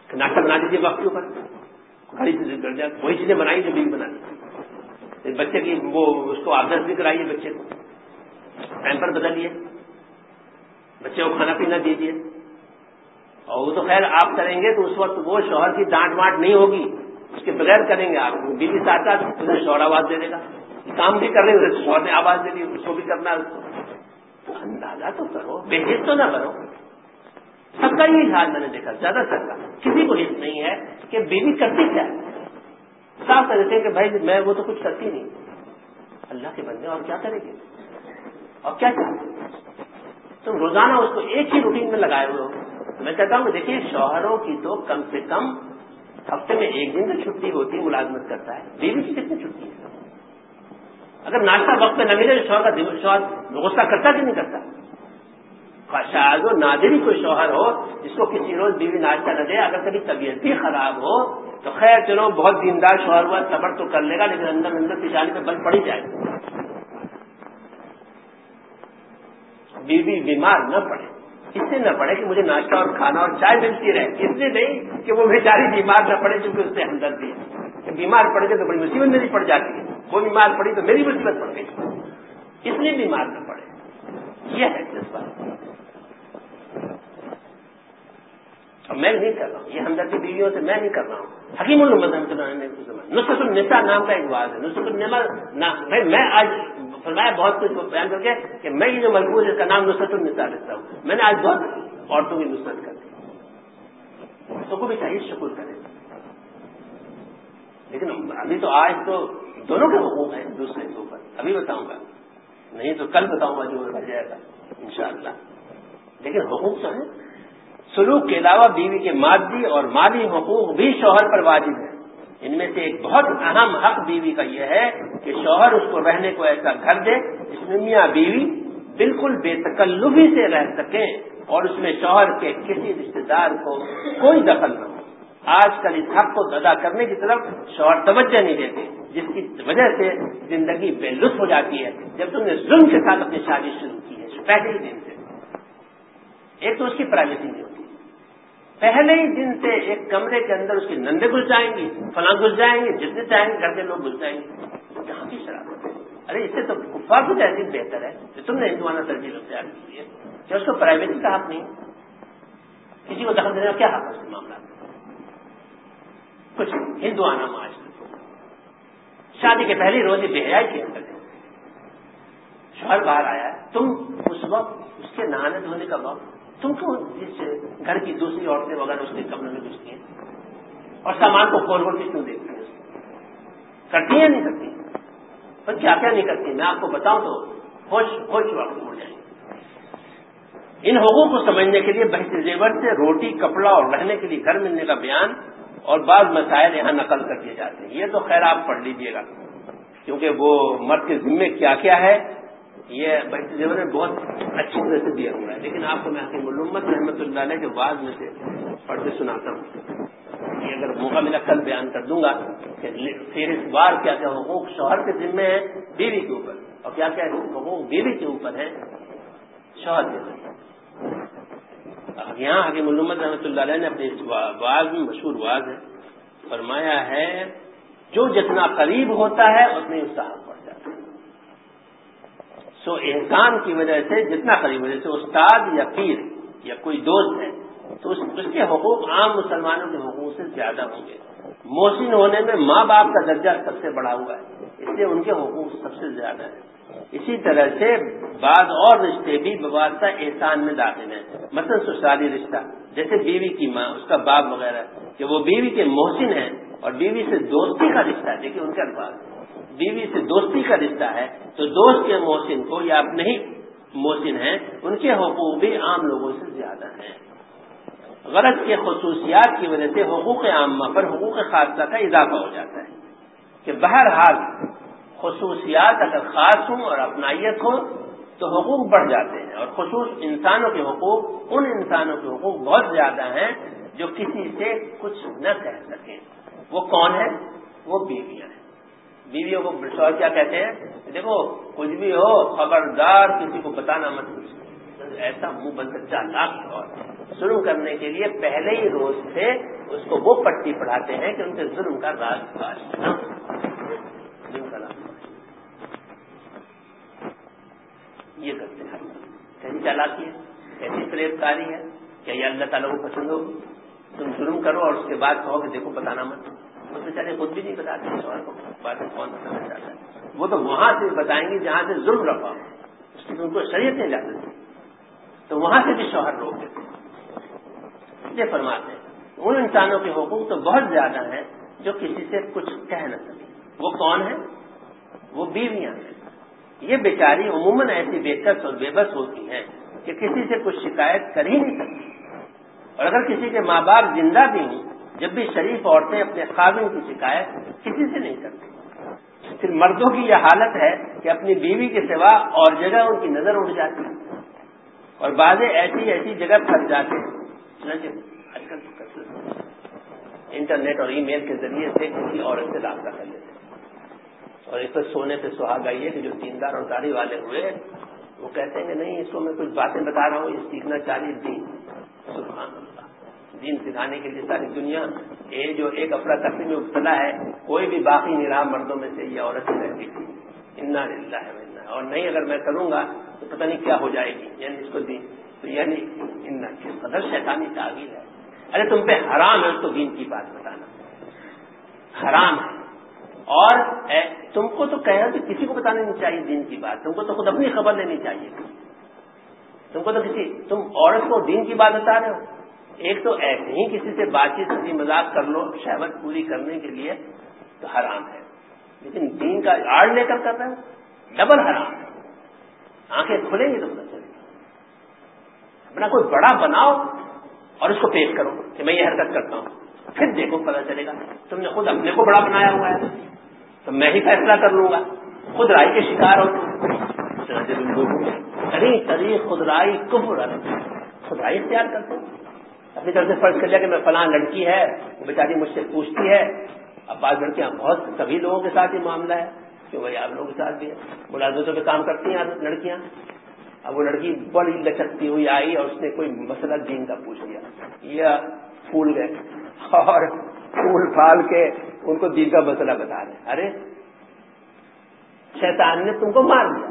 Speaker 1: ناشتہ بنا دیجیے وقت کے اوپر، وہی چیزیں بنائی جو بیوی بناتی، بچے کی وہ اس کو عادت بھی کرائیے، بچے کو پیمپر بدلیے، بچے کو کھانا پینا دیجیے، اور وہ تو خیر آپ کریں گے تو اس وقت وہ شوہر کی ڈانٹ وانٹ نہیں ہوگی، اس کے بغیر کریں گے آپ، بیوی ساتھ ساتھ اسے شوہر آواز دے دے گا، کام بھی کر رہے ہیں شوہر نے آواز دے دی، اس کو بھی کرنا ہے، تو اندازہ تو کرو، بے حس تو نہ کرو۔ سب کا یہ حال میں نے دیکھا، زیادہ تر کا کسی کو حس نہیں ہے کہ بیوی کرتی کیا ہے، صاف کہتے ہیں کہ بھائی میں وہ تو کچھ کرتی نہیں، اللہ کے بندے اور کیا کرے گی، اور کیا چاہتے تم روزانہ اس کو ایک ہی روٹین میں لگائے ہوئے ہو۔ میں کہتا ہوں کہ دیکھیے شوہروں کی تو کم سے کم ہفتے میں ایک دن تو چھٹی ہوتی، ملازمت کرتا ہے، بیوی کی کتنی چھٹی ہے؟ اگر ناشتہ وقت پہ نہ ملے تو شوہر کا شوہر غصہ کرتا کہ نہیں کرتا؟ شاید و نادر ہی کوئی شوہر ہو جس کو کسی روز بیوی ناشتہ نہ دے، اگر کبھی طبیعت بھی خراب ہو تو خیر چلو بہت دیندار شوہر ہوا صبر تو کر لے گا، لیکن اندر اندر پیشانی پہ بل پڑی جائے گا، بیوی بیمار نہ پڑے، اس سے نہ پڑے کہ مجھے ناشتہ اور کھانا اور چائے ملتی رہے، اس لیے نہیں کہ وہ بیچاری بیمار نہ پڑے کیونکہ اس سے ہمدردی ہے، کہ بیمار پڑ گئے تو بڑی مصیبت میری پڑ جاتی ہے، وہ بیمار پڑی تو میری مصیبت پڑ گئی، اس لیے بیمار نہ پڑے، یہ ہے جذبہ۔ اور میں نہیں کر رہا ہوں یہ ہمدردی بیویوں سے، میں نہیں کر رہا ہوں، حکیم الامت رحمۃ اللہ نے نصرت النساء نام کا ایک واز ہے، نصرت النساء، میں آج فرمایا بہت کچھ بیان کر کے کہ میں یہ جو ملفوظ ہے اس کا نام نصرت النساء رکھتا ہوں، میں نے آج بہت عورتوں کی نصرت کر دی، عورتوں کو بھی چاہیے شکر کریں، لیکن ابھی تو آج تو دونوں کے حقوق ہیں دوسرے کے اوپر، ابھی بتاؤں گا، نہیں تو کل بتاؤں گا جو ہو جائے گا انشاءاللہ، لیکن حقوق تو ہیں۔ سلوک کے علاوہ بیوی کے مادی اور مالی حقوق بھی شوہر پر واجب ہیں، ان میں سے ایک بہت اہم حق بیوی کا یہ ہے کہ شوہر اس کو رہنے کو ایسا گھر دے جس میں میاں بیوی بالکل بے تکلفی سے رہ سکیں اور اس میں شوہر کے کسی رشتے دار کو کوئی دخل نہ ہو۔ آج کل اس حق کو ادا کرنے کی طرف شوہر توجہ نہیں دیتے، جس کی وجہ سے زندگی بے لطف ہو جاتی ہے۔ جب تم نے ظلم کے ساتھ اپنی شادی شروع کی ہے پہلے ہی دن سے، ایک تو اس کی پرائیویسی نہیں ہوتی، پہلے ہی دن سے ایک کمرے کے اندر اس کی نندیں گھس جائیں گی، فلاں گھس جائیں گے، جتنے چاہیں گے گھر کے لوگ گھس جائیں گے، کہاں کی شرارت ہے؟ ارے اس سے تو کفار کی تہذیب بہتر ہے کہ تم نے ہندوانہ ترجیح اختیار کی ہے کہ اس کو پرائیویسی کا حق نہیں، کسی کو دخل دینے کا کیا حق ہے اس کے معاملات میں؟ کچھ ہندوانہ معاشرے، شادی کے پہلی روز ہی بے حیائی کی حرکت ہے، شوہر باہر آیا ہے، تم اس وقت اس کے نہانے دھونے کا وقت تم کیوں اس گھر کی دوسری عورتیں وغیرہ اس کے کمرے میں گھستی ہیں اور سامان کو کھول کھول کے کیوں دیکھتی ہیں؟ کرتی ہیں نہیں کرتی؟ پر کیا کیا نہیں کرتی میں آپ کو بتاؤں تو ہوش ہوش وقت اڑ جائیں گے۔ ان حقوق کو سمجھنے کے لیے بحث زیور سے روٹی کپڑا اور رہنے کے لیے گھر ملنے کا بیان اور بعض مسائل یہاں نقل کر دیے جاتے ہیں، یہ تو خیر آپ پڑھ لیجئے گا کیونکہ وہ مرد کے ذمے کیا کیا ہے یہ بحث زیور میں بہت اچھی طرح سے دیا ہوا ہے، لیکن آپ کو میں حکیم الامت رحمۃ اللہ علیہ کے واز میں سے پڑھ کے سناتا ہوں، یہ اگر موقع ملا کل بیان کر دوں گا کہ فہرست وار کیا کیا حقوق شوہر کے ذمے ہیں بیوی کے اوپر اور کیا کیا حقوق بیوی کے اوپر ہیں شوہر کے ذمے۔ اب یہاں حکیم الامت رحمۃ اللہ علیہ نے اپنے اس واز میں مشہور واز ہے فرمایا ہے جو جتنا قریب ہوتا ہے اتنی اس کا حق بڑھ جاتا ہے، سو احسان کی وجہ سے جتنا قریب ہو، جیسے استاد یا پیر یا کوئی دوست ہے تو اس کے حقوق عام مسلمانوں کے حقوق سے زیادہ ہوں گے۔ محسن ہونے میں ماں باپ کا درجہ سب سے بڑا ہوا ہے، اس لیے ان کے حقوق سب سے زیادہ ہیں۔ اسی طرح سے بعض اور رشتے بھی بواسطہ احسان میں داخل ہیں، مثلا سسرالی رشتہ جیسے بیوی کی ماں اس کا باپ وغیرہ کہ وہ بیوی کے محسن ہیں، اور بیوی سے دوستی کا رشتہ ہے، دیکھیے ان کے الفاظ بیوی سے دوستی کا رشتہ ہے تو دوست کے محسن کو یا اپنے ہی محسن ہیں ان کے حقوق بھی عام لوگوں سے زیادہ ہیں۔ غرض کے خصوصیات کی وجہ سے حقوق عامہ پر حقوق خاصہ کا اضافہ ہو جاتا ہے کہ بہرحال خصوصیات اگر خاص ہوں اور اپنائیت ہو تو حقوق بڑھ جاتے ہیں، اور خصوص انسانوں کے حقوق ان انسانوں کے حقوق بہت زیادہ ہیں جو کسی سے کچھ نہ کہہ سکیں۔ وہ کون ہے؟ وہ بیویاں ہیں۔ بیویوں کو شوہر کیا کہتے ہیں؟ دیکھو کچھ بھی ہو خبردار کسی کو بتانا مت، ایسا منہ بن سکتا لاکھ اور شروع کرنے کے لیے پہلے ہی روز سے اس کو وہ پٹی پڑھاتے ہیں کہ ان کے ظلم کا راز فاش نہ ظلم کا راز یہ کرتے ہیں. کیسی چالاکی ہے, کیسی فریب کاری ہے. کیا یہ اللہ تعالیٰ کو پسند ہوگی؟ تم ظلم کرو اور اس کے بعد کہو کہ دیکھو بتانا مت. وہ بیچارے خود بھی نہیں بتاتے شوہر کو, بعد میں کون بتانا چاہتا ہے. وہ تو وہاں سے بتائیں گے جہاں سے ظلم رفع ہو, اس کی ان کو شریعت نہیں جاتی تھی, تو وہاں سے بھی شوہر روک دیتے. یہ فرماتے ہیں ان انسانوں کے حقوق تو بہت زیادہ ہیں جو کسی سے کچھ کہہ نہ سکے. وہ کون ہے؟ وہ بیویاں ہیں. یہ بیچاری عموماً ایسی بے کس اور بے بس ہوتی ہیں کہ کسی سے کچھ شکایت کر ہی نہیں سکتی. اور اگر کسی کے ماں باپ زندہ بھی ہوں, جب بھی شریف عورتیں اپنے خاوند کی شکایت کسی سے نہیں کرتی. پھر مردوں کی یہ حالت ہے کہ اپنی بیوی کے سوا اور جگہ ان کی نظر اٹھ جاتی ہے اور بعض ایسی ایسی جگہ پھنس جاتے ہیں. آج کل انٹرنیٹ اور ای میل کے ذریعے سے کسی عورت سے رابطہ کر لیتے ہیں. اور اس پر سونے پہ سہاگا یہ کہ جو دیندار اور داڑھی والے ہوئے وہ کہتے ہیں کہ نہیں, اس کو میں کچھ باتیں بتا رہا ہوں, یہ سیکھنا چاہیے دین. سبحان اللہ, دین سکھانے کے لیے ساری دنیا یہ جو ایک افراتفری میں مبتلا ہے, کوئی بھی باقی نہیں رہا مردوں میں سے یہ عورت رہتی تھی. انا للہ و انا, اور نہیں اگر میں کروں گا تو پتہ نہیں کیا ہو جائے گی. یعنی اس کو دین تو یعنی انا کس قدر شیطانی تعویل ہے. ارے تم پہ حرام ہے تو دین کی بات بتانا حرام ہے. اور اے, تم کو تو کہہ رہا کہ کسی کو بتانا نہیں چاہیے دین کی بات, تم کو تو خود اپنی خبر لینی چاہیے. تم کو تو کسی تم عورت کو دین کی بات بتا رہے ہو. ایک تو ایسے ہی کسی سے بات چیت ہنسی مذاق کر لو شہوت پوری کرنے کے لیے تو حرام ہے, لیکن دین کا آڑ لے کر کر رہے ہو ڈبل حرام ہے. آنکھیں کھلیں گی تو پتہ چلے گا. اپنا کوئی بڑا بناؤ اور اس کو پیش کرو کہ میں یہ حرکت کرتا ہوں, پھر دیکھو پتہ چلے گا. تم نے خود اپنے کو بڑا بنایا ہوا ہے تو میں ہی فیصلہ کر لوں گا, خود رائی کے شکار ہو. طریق خود رائی کفر, خود رائی اختیار کرتے ہیں. اپنی طرف سے فرض کر لیا کہ میں فلاں لڑکی ہے, وہ بیچاری مجھ سے پوچھتی ہے. اب بعض لڑکیاں بہت سبھی لوگوں کے ساتھ یہ معاملہ ہے کہ بھائی آپ لوگوں کے ساتھ بھی ہے, ملازمتوں پہ کام کرتی ہیں لڑکیاں. اب وہ لڑکی بڑی لچکتی ہوئی آئی اور اس نے کوئی مسئلہ دین کا پوچھ لیا, یہ پھول گئے اور پھول پھال کے ان کو دین کا مسئلہ بتا رہے. ارے شیطان نے تم کو مار دیا,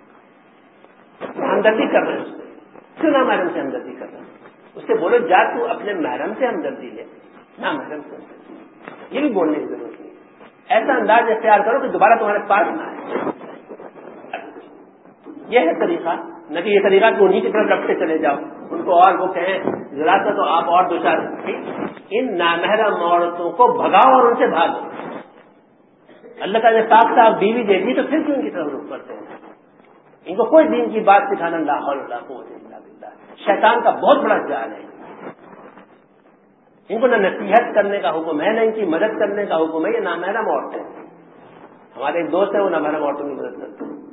Speaker 1: ہمدردی کر رہے ہیں اس سے, کیوں نہ محرم سے ہمدردی کر رہے ہیں. اس سے بولو جا تو اپنے محرم سے ہمدردی لے, نہ محرم سے ہمدردی. یہ بھی بولنے کی ضرورت نہیں. ایسا انداز اختیار کرو کہ دوبارہ تمہارے پاس نہ آئے. یہ ہے طریقہ, نہ کہ یہ طریقہ کہ انہیں کی طرف لپٹے چلے جاؤ ان کو اور وہ کہیں ذرا سا تو آپ اور دو چار. ان نامحرم عورتوں کو بھگاؤ اور ان سے بھاگو. اللہ کا نے پاک صاحب بیوی دے دی تو پھر کیوں ان کی طرف رخ کرتے ہیں. ان کو کوئی دین کی بات سکھانا لا حول ولا قوت الا باللہ. شیطان کا بہت بڑا جال ہے. ان کو نہ نصیحت کرنے کا حکم ہے, نہ ان کی مدد کرنے کا حکم ہے. یہ نامحرم عورتیں ہیں. ہمارے ایک دوست ہیں وہ نامحرم عورتوں کی مدد کرتے ہیں.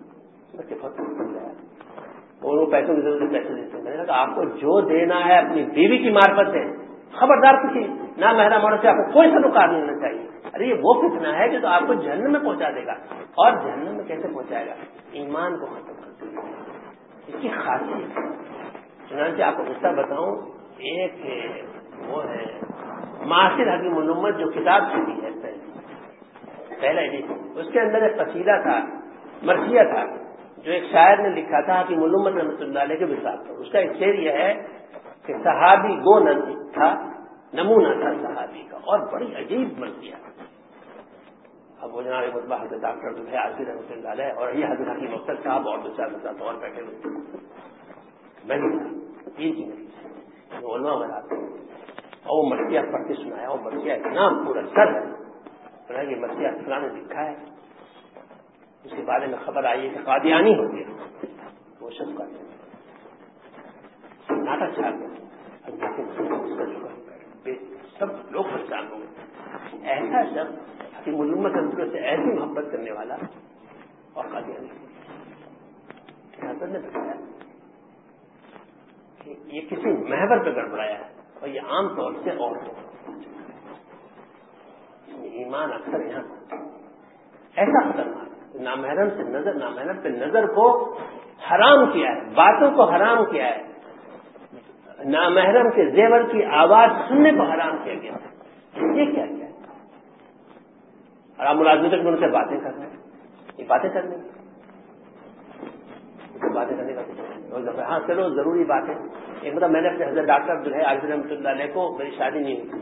Speaker 1: اور وہ پیسوں کی ضرورت ہے, پیسے دیتے ہیں. میں نے کہا آپ کو جو دینا ہے اپنی بیوی کی معرفت ہے, خبردار کسی نامحرم عورت سے آپ کو کوئی سروکار نہیں ہونا چاہیے. ارے یہ وہ فتنہ ہے جو تو آپ کو جہنم میں پہنچا دے گا. اور جہنم میں کیسے پہنچائے گا؟ ایمان کو ختم کر دے گا. اس کی خاصیت چنانچہ آپ کو قصہ بتاؤں, ایک وہ ہے معاصر حکیم الامت جو کتاب چھپی ہے پہلے پہلا ایڈیشن, اس کے اندر ایک قصیدہ تھا, مرثیہ تھا, جو ایک شاعر نے لکھا تھا حکیم الامت رحمۃ اللہ علیہ کے وصال پر. اس کا ایک شعر یہ ہے کہ صحابی گو تھا, نمونہ تھا صحابی کا, اور بڑی عجیب مرثیہ. اب وہ جناب مطبع حضرت ڈاکٹر جو ہے عاصر رحمۃ اللہ علیہ اور یہ حضرت حکیم اختر صاحب اور دو چار حضرات اور بیٹھے ہوئے. میں تین کی مرثیہ علماء بناتے ہیں اور وہ مرثیہ پڑھ کے سنایا. وہ مرثیہ اتنا پورا سر ہے, یہ مرثیہ فلاں نے لکھا ہے. اس کے بارے میں خبر آئی ہے کہ قادیانی ہو گیا. وہ شخص کا ناٹک چھا گیا, سب لوگ پریشان ہو گئے. ایسا شخص حکیم الامت سے ایسی محبت کرنے والا اور قادیانی. حضرت نے بتایا کہ یہ کسی محور پہ گڑبڑایا ہے اور یہ عام طور سے عورتوں ایمان اکثر یہاں ایسا خطرناک نامحرم سے نظر نامحرم پہ نظر کو حرام کیا ہے, باتوں کو حرام کیا ہے. نامحرم کے زیور کی آواز سننے کو حرام کیا گیا. یہ کیا کیا اور آپ ملازمت میں ان سے باتیں کرنا یہ باتیں کرنے باتیں کرنے کا ہاں چلو ضروری بات ہے. ایک مطلب میں نے اپنے حضرت ڈاکٹر جو ہے عارف رحمۃ اللہ علیہ کو میری شادی نہیں ہوئی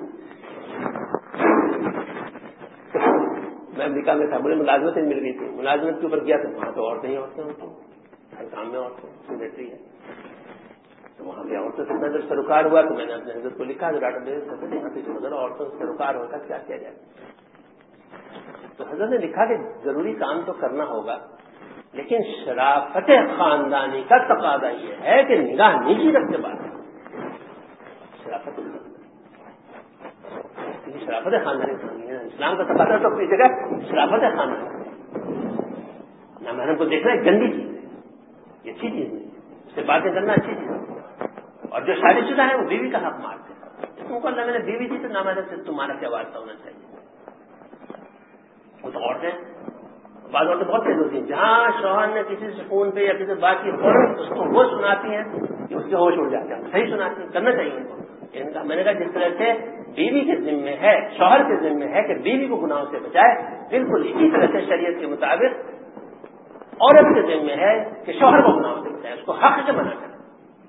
Speaker 1: میں امریکہ میں تھا. مجھے ملازمت مل گئی تھی. ملازمت کے اوپر گیا تھا وہاں تو عورتیں ہی عورتیں ہوتی ہیں ہر کام میں عورتیں سیکرٹری ہے تو وہاں پہ عورتوں سے اتنا جب سروکار ہوا تو میں نے اپنے حضرت کو لکھا تو ڈاکٹر یہاں پہ جو عورتوں سے سروکار ہوتا کیا کیا جائے. تو حضرت نے لکھا کہ ضروری کام تو کرنا ہوگا لیکن شرافت خاندانی کا تقاضا یہ ہے کہ نگاہ نیچی رکھ کے بات شرافت شرافت خاندانی اسلام کا تقاضا تو اپنی جگہ شرافت خاندانی. نامحرم کو دیکھنا ایک گندی چیز ہے یہ اچھی چیز نہیں اس سے باتیں کرنا اچھی چیز ہے. اور جو شادی شدہ ہے وہ بیوی کا حق مارتے ہیں. تم کو اللہ میں نے بیوی دی تو نامحرم سے تمہارا کیا واسطہ ہونا چاہیے. وہ تو عورتیں بعض عورتیں بہت تیز ہوتی ہیں جہاں شوہر نے کسی سے فون پہ یا کسی بات کی فوراً اس کو وہ سناتی ہیں کہ اس کے ہوش اڑ جاتے ہیں. صحیح سناتی ہیں کرنا چاہیے ان کو. ان کا میں نے کہا جس طرح سے بیوی کے ذمے ہے شوہر کے ذمے ہے کہ بیوی کو گناہوں سے بچائے بالکل اسی طرح سے شریعت کے مطابق عورت کے ذمے ہے کہ شوہر کو گناہوں سے بچائے اس کو حق سے منع کرے.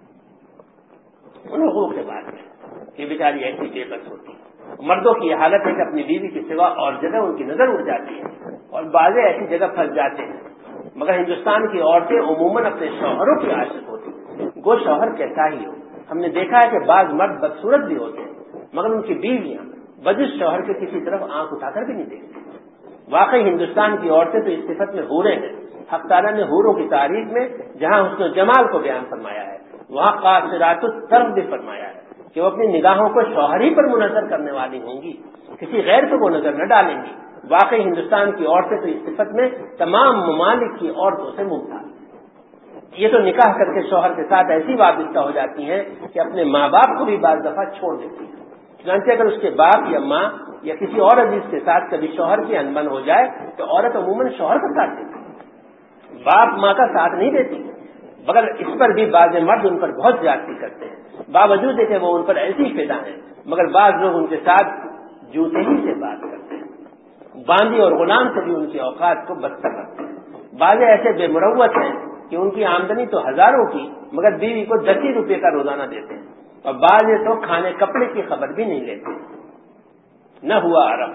Speaker 1: ان حقوق کے بارے میں یہ بیچاری ایسی بے بس ہوتی ہے. مردوں کی یہ حالت ہے کہ اپنی بیوی کے سوا اور جگہ ان کی نظر اڑ جاتی ہے اور بعضیں ایسی جگہ پھنس جاتے ہیں. مگر ہندوستان کی عورتیں عموماً اپنے شوہروں کی عاشق ہوتی ہیں گو شوہر کیسا ہی ہو. ہم نے دیکھا ہے کہ بعض مرد بدصورت بھی ہوتے ہیں مگر ان کی بیویاں بجز شوہر کے کسی طرف آنکھ اٹھا کر بھی نہیں دیکھتی. واقعی ہندوستان کی عورتیں تو اس صفت میں حوریں ہیں. حق تعالیٰ نے حوروں کی تعریف میں جہاں حسن و جمال کو بیان فرمایا ہے وہاں قاصرات الطرف بھی فرمایا ہے کہ وہ اپنی نگاہوں کو شوہر ہی پر منحصر کرنے والی ہوں گی کسی غیر کو وہ نظر نہ ڈالیں گی. واقعی ہندوستان کی عورتیں تو اس صفت میں تمام ممالک کی عورتوں سے ممتاز. یہ تو نکاح کر کے شوہر کے ساتھ ایسی وابستہ ہو جاتی ہیں کہ اپنے ماں باپ کو بھی بعض دفعہ چھوڑ دیتی ہیں. چنانچہ اگر اس کے باپ یا ماں یا کسی اور عزیز کے ساتھ کبھی شوہر کی انبن ہو جائے تو عورت عموماً شوہر کا ساتھ دیتی ہے باپ ماں کا ساتھ نہیں دیتی. مگر اس پر بھی بعض مرد ان پر بہت زیادتی کرتے ہیں باوجود ہے کہ وہ ان پر ایسی فدا ہیں مگر بعض لوگ ان کے ساتھ جوتے ہی سے بات کرتے ہیں. باندی اور غلام سے بھی ان کے اوقات کو بدتر کرتے ہیں. بعض ایسے بے مروت ہیں کہ ان کی آمدنی تو ہزاروں کی مگر بیوی کو دس ہی روپے کا روزانہ دیتے ہیں اور بعض تو کھانے کپڑے کی خبر بھی نہیں لیتے. نہ ہوا عرب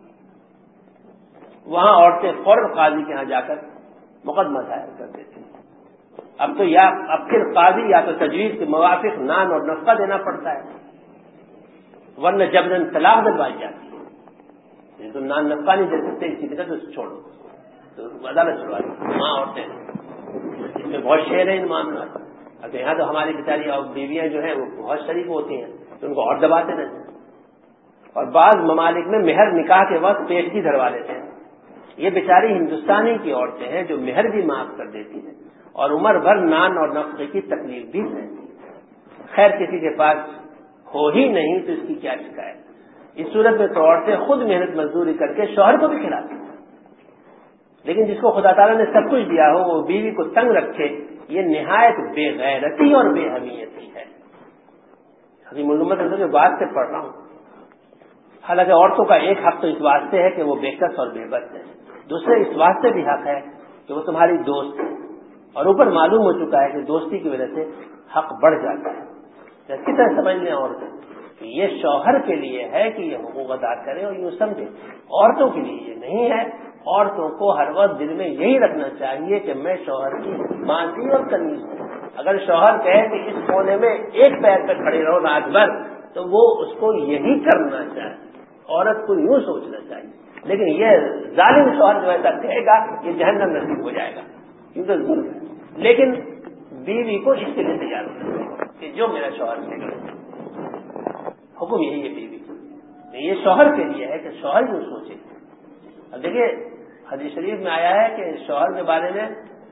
Speaker 1: وہاں عورتیں فوراً قاضی کے ہاں جا کر مقدمہ دائر کر دیتی ہیں. اب تو یا اب پھر قاضی یا تو تجویز کے موافق نان اور نفقہ دینا پڑتا ہے ورنہ جبراً طلاق دلوائی جاتی ہے. تو نان نفقہ نہیں دے سکتے اسی طرح تو چھوڑو تو عدالت چھڑوائی. ماں عورتیں اس میں بہت شیر ہیں ان معاملات. اب یہاں تو ہماری بیچاری اور بیویاں جو ہیں وہ بہت شریف ہوتی ہیں تو ان کو اور دباتے رہتے ہیں. اور بعض ممالک میں مہر نکاح کے وقت پیشگی دھروا لیتے ہیں. یہ بیچاری ہندوستانی کی عورتیں ہیں جو مہر بھی معاف کر دیتی ہیں اور عمر بھر نان اور نفقے کی تکلیف بھی سہتی. خیر کسی کے پاس ہو ہی نہیں تو اس کی کیا شکایت. اس صورت میں تو عورتیں خود محنت مزدوری کر کے شوہر کو بھی کھلاتی ہیں. لیکن جس کو خدا تعالیٰ نے سب کچھ دیا ہو وہ بیوی کو تنگ رکھے یہ نہایت بے غیرتی اور بے حمیتی ہے. ابھی محمد رسول میں بات سے پڑھ رہا ہوں. حالانکہ عورتوں کا ایک حق تو اس واسطے ہے کہ وہ بے کس اور بے بس ہے. دوسرے اس واسطے بھی حق ہے کہ وہ تمہاری دوست ہے اور اوپر معلوم ہو چکا ہے کہ دوستی کی وجہ سے حق بڑھ جاتا ہے. کس طرح سمجھ لیں عورتیں کہ یہ شوہر کے لیے ہے کہ یہ حقوق ادا کرے اور یوں سمجھے. عورتوں کے لیے یہ نہیں ہے. عورتوں کو ہر وقت دل میں یہی رکھنا چاہیے کہ میں شوہر کی ماضی اور کنیز ہوں. اگر شوہر کہے کہ اس کونے میں ایک پیر پہ کھڑے رہو رات بھر تو وہ اس کو یہی کرنا چاہیے. عورت کو یوں سوچنا چاہیے. لیکن یہ ظالم شوہر جو ایسا کہے گا یہ جہنم نصیب ہو جائے گا کیونکہ ظلم ہے. لیکن بیوی کو اس کے لیے تیار ہونا چاہیے کہ جو میرا شوہر کہے حکم یہی ہے بیوی کو. یہ شوہر کے لیے ہے کہ شوہر یوں سوچے. اب دیکھیے حدیث شریف میں آیا ہے کہ شوہر کے بارے میں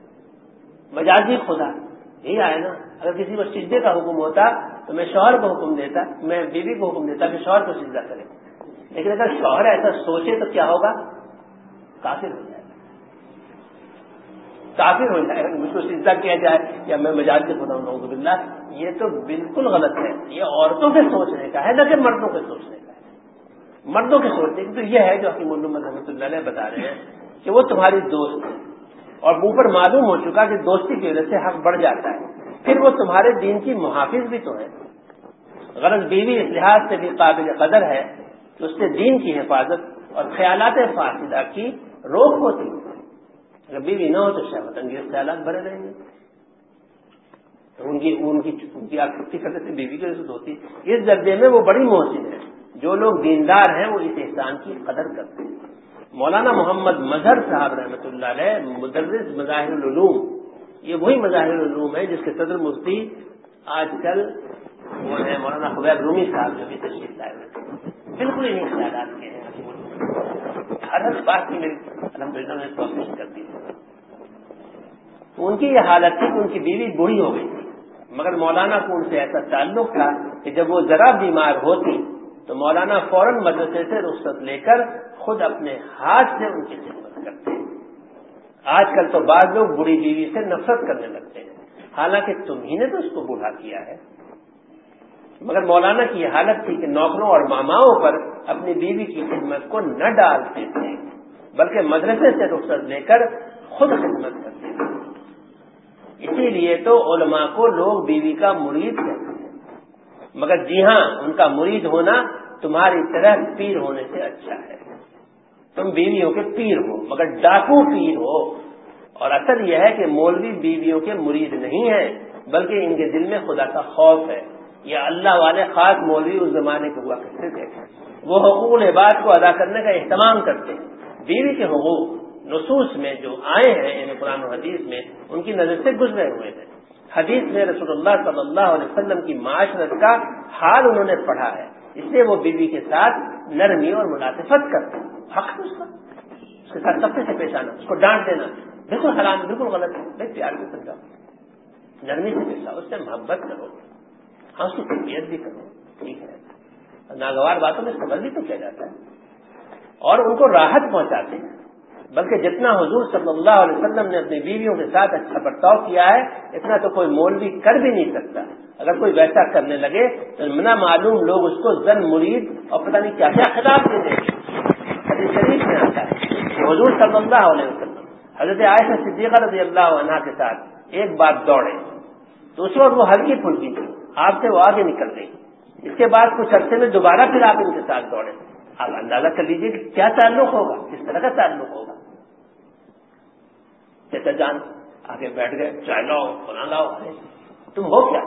Speaker 1: مجازی خدا یہی آیا نا. اگر کسی کو سجدے کا حکم ہوتا تو میں شوہر کو حکم دیتا میں بیوی کو حکم دیتا کہ شوہر کو سجدہ کرے. لیکن اگر شوہر ایسا سوچے تو کیا ہوگا کافر ہو جائے گا. کافر ہو جائے گا، مجھ کو سجدہ کیا جائے یا میں مجاز کے خدا ہوں، نعوذ باللہ. یہ تو بالکل غلط ہے. یہ عورتوں کے سوچنے کا ہے نہ کہ مردوں کے سوچنے کا ہے. مردوں کے سوچنے کی تو یہ ہے جو حکیم علومت رحمۃ اللہ علیہ بتا رہے ہیں کہ وہ تمہاری دوست ہے اور اوپر معلوم ہو چکا کہ دوستی کی وجہ سے حق بڑھ جاتا ہے، پھر وہ تمہارے دین کی محافظ بھی تو ہے. غرض بیوی اس لحاظ سے بھی قابل قدر ہے کہ اس سے دین کی حفاظت اور خیالات فاسدہ کی روک ہوتی ہے. اگر بیوی نہ ہو تو شہوت انگیز خیالات بھرے رہیں گے. ان کی ان کی ان کی آسکتی کرنے سے بیوی کی ضرورت ہوتی ہے. اس درجے میں وہ بڑی محسن ہے. جو لوگ دیندار ہیں وہ اس احسان کی قدر کرتے ہیں. مولانا محمد مظہر صاحب رحمۃ اللہ علیہ مدرس مظاہر العلوم، یہ وہی مظاہر العلوم ہے جس کے صدر مفتی آج کل وہ ہے مولانا حبیب رومی صاحب جو بھی تشریف لائے ہوئے، بالکل انہیں خیالات کے ہیں. ہر ہر بات کی میری الحمد للہ نے کوشش کر دی. تو ان کی یہ حالت تھی کہ ان کی بیوی بوڑھی ہو گئی تھی، مگر مولانا کو ان سے ایسا تعلق تھا کہ جب وہ ذرا بیمار ہوتی تو مولانا فوراً مدرسے سے رخصت لے کر خود اپنے ہاتھ سے ان کی خدمت کرتے ہیں. آج کل تو بعض لوگ بوڑھی بیوی سے نفرت کرنے لگتے ہیں، حالانکہ تمہیں نے تو اس کو بوڑھا کیا ہے. مگر مولانا کی یہ حالت تھی کہ نوکروں اور ماماؤں پر اپنی بیوی کی خدمت کو نہ ڈالتے تھے، بلکہ مدرسے سے رخصت لے کر خود خدمت کرتے تھے. اسی لیے تو علماء کو لوگ بیوی کا مرید کہتے ہیں. مگر جی ہاں، ان کا مرید ہونا تمہاری طرح پیر ہونے سے اچھا ہے. تم بیویوں کے پیر ہو مگر ڈاکو پیر ہو. اور اصل یہ ہے کہ مولوی بیویوں کے مرید نہیں ہیں، بلکہ ان کے دل میں خدا کا خوف ہے. یہ اللہ والے خاص مولوی اس زمانے کے ہوا کرتے تھے. وہ حقوق العباد کو ادا کرنے کا اہتمام کرتے ہیں. بیوی کے حقوق نصوص میں جو آئے ہیں یعنی قرآن و حدیث میں ان کی نظر سے گزرے ہوئے ہیں. حدیث میں رسول اللہ صلی اللہ علیہ وسلم کی معاشرت کا حال انہوں نے پڑھا ہے، اس لیے وہ بیوی کے ساتھ نرمی اور ملاطفت کرتے ہیں. حق اس کا اس کے ساتھ سختی سے پیش آنا، اس کو ڈانٹ دینا بالکل حرام، بالکل غلط ہے. بھائی پیار بھی سمجھاؤ، نرمی سے پیش آؤ، اس سے محبت کرو، ہاں اس کی تربیت بھی کرو، ٹھیک ہے. ناگوار باتوں میں استعمال بھی تو کیا جاتا ہے اور ان کو راحت پہنچاتے ہیں. بلکہ جتنا حضور صلی اللہ علیہ وسلم نے اپنی بیویوں کے ساتھ اچھا برتاؤ کیا ہے اتنا تو کوئی مولوی کر بھی نہیں سکتا. اگر کوئی ویسا کرنے لگے تو منا معلوم لوگ اس کو زن مرید اور پتہ نہیں کیا کیا خطاب دے دیں گے. حدیث شریف میں آتا ہے کہ حضور صلی اللہ علیہ وسلم حضرت عائشہ صدیقہ رضی اللہ عنہا کے ساتھ ایک بار دوڑے تو اس وقت وہ ہلکی پھلکی تھی، آپ سے وہ آگے نکل گئی. اس کے بعد کچھ عرصے میں دوبارہ پھر آپ ان کے ساتھ دوڑے. آپ اندازہ کر لیجئے کہ کیا تعلق ہوگا، کس طرح کا تعلق ہوگا. چچا جان آگے بیٹھ گئے، چائے لاؤ بنا لاؤ، تم ہو کیا؟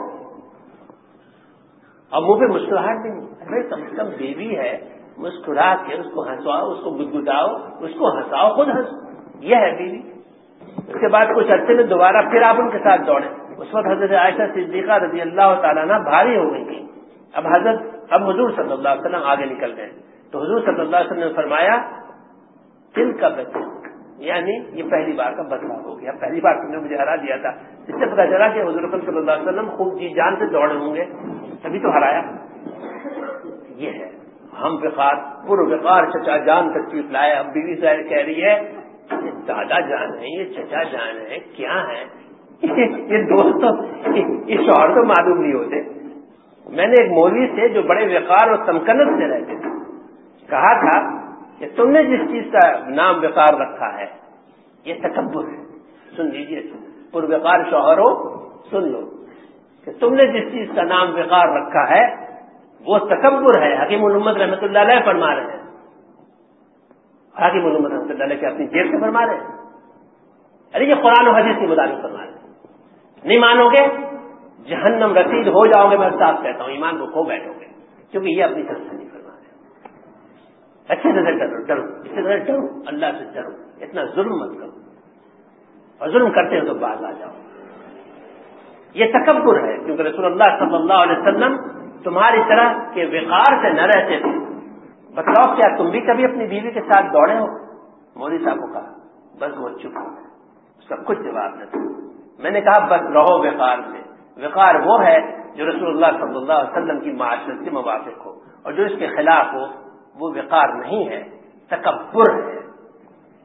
Speaker 1: اور منہ پہ مسکراہٹ بھی نہیں. ارے کم سے کم بیوی ہے، مسکرا کے اس کو ہنسواؤ، اس کو گدگداؤ، اس کو ہنساؤ، خود ہنس. یہ ہے بیوی. اس کے بعد کچھ عرصے میں دوبارہ پھر آپ ان کے ساتھ دوڑے. اس وقت حضرت عائشہ صدیقہ رضی اللہ تعالیٰ عنہ بھاری ہو گئی تھی. اب حضرت اب حضور صلی اللہ علیہ وسلم آگے نکل گئے تو حضور صلی اللہ علیہ وسلم نے فرمایا دل کا بچہ، یعنی یہ پہلی بار کا بدلا ہو گیا. پہلی بار تم نے مجھے ہرا دیا تھا، اس سے پتا چلا کہ حضور صلی اللہ علیہ وسلم خوب جی جان سے دوڑے ہوں گے، تبھی تو ہرایا. یہ ہے ہم وقار پر وقار چچا جان تشریف لائے. اب بیوی ظاہر کہہ رہی ہے یہ دادا جان ہے، یہ چچا جان ہے، کیا ہے یہ دوست تو یہ شوہر تو معلوم نہیں ہوتے. میں نے ایک مولوی سے جو بڑے وقار اور تمکنت سے رہتے تھے کہا تھا کہ تم نے جس چیز کا نام وقار رکھا ہے یہ تکبر ہے. سن لیجئے پر وقار شوہر ہو، سن لو کہ تم نے جس چیز کا نام وقار رکھا ہے وہ تکبر ہے. حکیم علومت رحمۃ اللہ علیہ فرما رہے ہیں. حکیم علومت رحمۃ اللہ علیہ کے اپنی جیب سے فرما رہے ہیں. ارے یہ قرآن و حدیث کے مطابق فرما رہے ہیں. نہیں مانو گے جہنم رسید ہو جاؤ گے. میں صاف کہتا ہوں ایمان کو کھو بیٹھو گے، کیونکہ یہ اپنی طرف سے نہیں فرما رہے. اچھے سے ڈرو ڈرو اس سے ڈرو، اللہ سے ڈرو، اتنا ظلم مت کرو، اور ظلم کرتے ہو تو باز آ جاؤ. یہ تکبر ہے، کیونکہ رسول اللہ صلی اللہ علیہ وسلم تمہاری طرح کے وقار سے نہ رہتے تھے. بتلاؤ کیا تم بھی کبھی اپنی بیوی کے ساتھ دوڑے ہو؟ مولوی صاحب کو کہا. بس وہ چپ ہو گئے، اس کا کچھ جواب نہ تھا. میں نے کہا بس رہو وقار سے. وقار وہ ہے جو رسول اللہ صلی اللہ علیہ وسلم کی معاشرت سے موافق ہو، اور جو اس کے خلاف ہو وہ وقار نہیں ہے، تکبر ہے.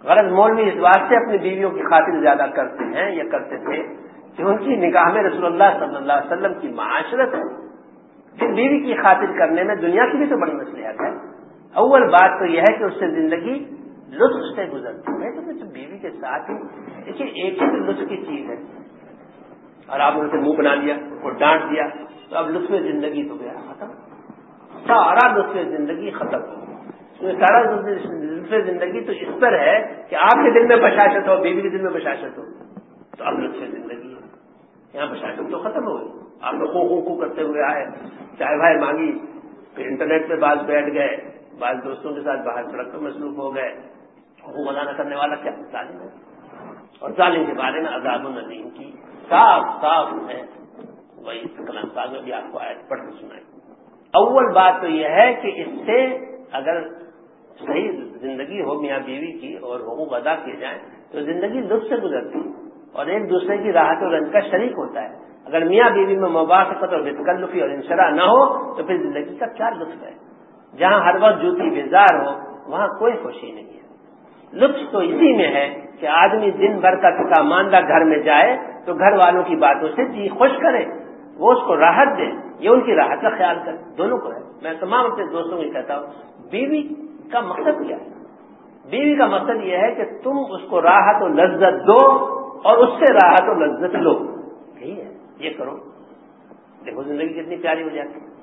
Speaker 1: غرض مولوی اس واسطے اپنی بیویوں کی خاطر زیادہ کرتے ہیں یا کرتے تھے کہ ان کی نگاہ میں رسول اللہ صلی اللہ علیہ وسلم کی معاشرت ہے. جن بیوی کی خاطر کرنے میں دنیا کی بھی تو بڑی مصلحت ہے. اول بات تو یہ ہے کہ اس سے زندگی لطف سے گزرتی ہے. تو بیوی کے ساتھ ہی دیکھیے ایک ہی لطف کی چیز ہے اور آپ نے اسے منہ بنا لیا اور ڈانٹ دیا تو اب لطف زندگی تو گیا ختم. سارا لطف زندگی ختم ہو. سارا لطف زندگی تو اس پر ہے کہ آپ کے دل میں بشاشت ہو, بیوی کے دل میں بشاشت ہو, تو اب لطف زندگی ہے. یہاں بشاشت تو ختم ہو گئی. آپ لوگ خو خو خو کرتے ہوئے آئے, چائے بھائی مانگی, پھر انٹرنیٹ پہ بعض بیٹھ گئے, بعض دوستوں کے ساتھ باہر سڑک پہ مصروف ہو گئے. حقوق ادا نہ کرنے والا کیا ظالم ہے, اور ظالم کے بارے میں عذاب العظیم کی صاف صاف ہے. وہی کلام صاحب میں بھی آپ کو آیت پڑھ کے سنائی. اول بات تو یہ ہے کہ اس سے اگر صحیح زندگی ہو میاں بیوی کی اور حقوق ادا کیے جائیں تو زندگی لطف سے گزرتی ہے اور ایک دوسرے کی راحت و رنج کا شریک ہوتا ہے. اگر میاں بیوی میں موافقت اور بتکلفی اور انشراح نہ ہو تو پھر زندگی کا کیا لطف ہے. جہاں ہر وقت جوتی بیزار ہو وہاں کوئی خوشی نہیں ہے. لطف تو اسی میں ہے کہ آدمی دن بھر کا تھکا ماندہ گھر میں جائے تو گھر والوں کی باتوں سے جی خوش کرے, وہ اس کو راحت دے, یہ ان کی راحت کا خیال کرے. دونوں کو ہے. میں تمام اپنے دوستوں کو کہتا ہوں بیوی کا مقصد کیا ہے. بیوی کا مقصد یہ ہے کہ تم اس کو راحت و لذت دو اور اس سے راحت و لذت لو. یہی ہے, یہ کرو. دیکھو زندگی کتنی پیاری ہو جاتی ہے.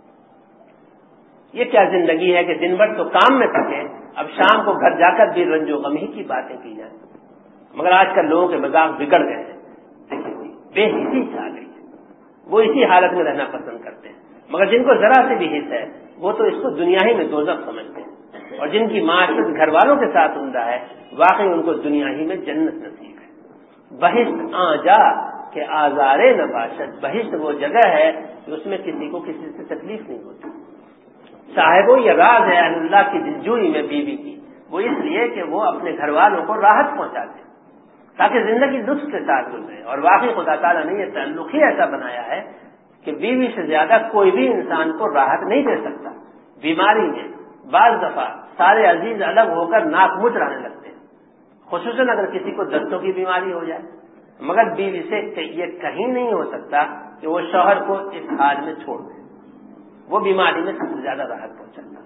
Speaker 1: یہ کیا زندگی ہے کہ دن بھر تو کام میں تھکے, اب شام کو گھر جا کر بھی رنج و غم ہی کی باتیں کی جائیں. مگر آج کل لوگوں کے مزاج بگڑ گئے ہیں. دیکھیے بے حسی چھا گئی ہے, وہ اسی حالت میں رہنا پسند کرتے ہیں. مگر جن کو ذرا سے بھی حص ہے وہ تو اس کو دنیا ہی میں دوزخ سمجھتے ہیں, اور جن کی معاشرت گھر والوں کے ساتھ عمدہ ہے واقعی ان کو دنیا ہی میں جنت نصیب ہے. بہشت آ جا کہ آزارے نباشت. بہشت وہ جگہ ہے کہ اس میں کسی کو کسی سے تکلیف نہیں ہوتی. صاحبوں یہ راز ہے اہل اللہ کی دلجوئی میں بیوی کی, وہ اس لیے کہ وہ اپنے گھر والوں کو راحت پہنچاتے تاکہ زندگی لطف کے ساتھ گزرے. اور واقعی خدا تعالیٰ نے یہ تعلق ہی ایسا بنایا ہے کہ بیوی سے زیادہ کوئی بھی انسان کو راحت نہیں دے سکتا. بیماری میں بعض دفعہ سارے عزیز الگ ہو کر ناک منہ چڑھانے لگتے ہیں, خصوصاً اگر کسی کو دستوں کی بیماری ہو جائے. مگر بیوی سے یہ کہیں نہیں ہو سکتا کہ وہ شوہر کو اس حال میں چھوڑ دے. وہ بیماری میں سب سے زیادہ راحت پہنچاتا.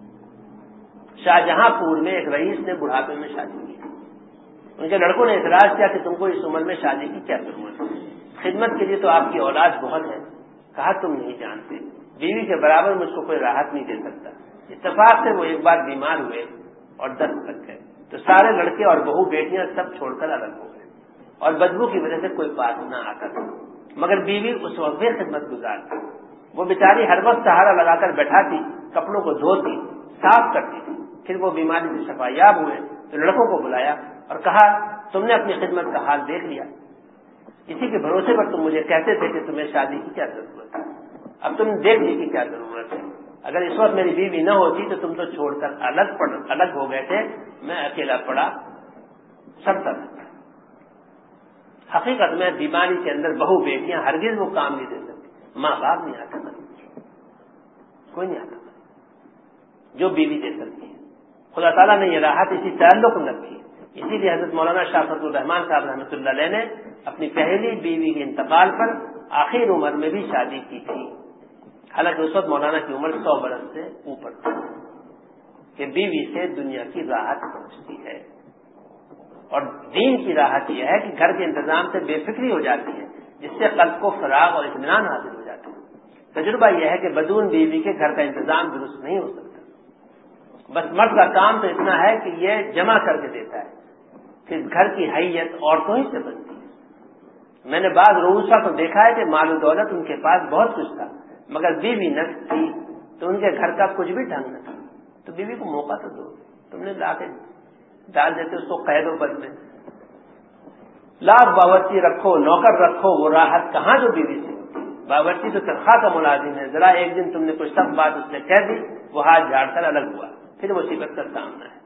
Speaker 1: شاہجہاں پور میں ایک رئیس نے بڑھاپے میں شادی کی. ان کے لڑکوں نے اعتراض کیا کہ تم کو اس عمر میں شادی کی کیا ضرورت ہے, خدمت کے لیے تو آپ کی اولاد بہت ہے. کہا تم نہیں جانتے, بیوی کے برابر مجھ کو کوئی راحت نہیں دے سکتا. اتفاق سے وہ ایک بار بیمار ہوئے اور دست لگ گئے تو سارے لڑکے اور بہو بیٹیاں سب چھوڑ کر الگ ہو گئے, اور بدبو کی وجہ سے کوئی پاس نہ آتا تھا. مگر بیوی اس وقت بھی خدمت گزار تھی. وہ بیچاری ہر وقت سہارا لگا کر بیٹھاتی, کپڑوں کو دھوتی, صاف کرتی تھی. پھر وہ بیماری سے شفا یاب ہوئے تو لڑکوں کو بلایا اور کہا تم نے اپنی خدمت کا حال دیکھ لیا, اسی کے بھروسے پر تم مجھے کہتے تھے کہ تمہیں شادی کی کیا ضرورت ہے, اب تم دیکھ لی کہ کیا ضرورت ہے. اگر اس وقت میری بیوی نہ ہوتی تو تم تو چھوڑ کر الگ پڑ الگ ہو گئے تھے, میں اکیلا پڑا سڑتا رہتا. حقیقت میں بیماری کے اندر بہو بیٹیاں ہرگز وہ کام نہیں دے سکتی. ماں باپ نہیں آتا, کوئی نہیں آتا جو بیوی دے سکتی ہے. خدا تعالیٰ نے یہ راحت اسی تعلق میں رکھی. اسی لیے حضرت مولانا شاہ فضل الرحمان صاحب رحمۃ اللہ علیہ نے اپنی پہلی بیوی کے انتقال پر آخر عمر میں بھی شادی کی تھی. حالانکہ اس وقت مولانا کی عمر سو برس سے اوپر تھی. کہ بیوی سے دنیا کی راحت پہنچتی ہے, اور دین کی راحت یہ ہے کہ گھر کے انتظام سے بے فکری ہو جاتی ہے, جس سے قلب کو فراغ اور اطمینان حاصل ہو جاتا ہے. تجربہ یہ ہے کہ بدون بیوی کے گھر کا انتظام درست نہیں ہو سکتا. بس مرد کا کام تو اتنا ہے کہ یہ جمع کر کے دیتا ہے, پھر گھر کی حیت عورتوں ہی سے بنتی ہے. میں نے بعض روسا کو دیکھا ہے کہ مال و دولت ان کے پاس بہت کچھ تھا, مگر بیوی نہ تھی تو ان کے گھر کا کچھ بھی ڈھنگ نہ تھا. تو بیوی کو موقع تو دو, تم نے لا کے ڈال دیتے اس کو قید و بند میں. لاکھ باورچی رکھو, نوکر رکھو, وہ راحت کہاں جو بیوی سے. باورچی تو تنخواہ کا ملازم ہے, ذرا ایک دن تم نے کوئی سخت بات اس نے کہہ دی, وہ ہاتھ جھاڑ کر الگ ہوا, پھر مصیبت کا سامنا ہے.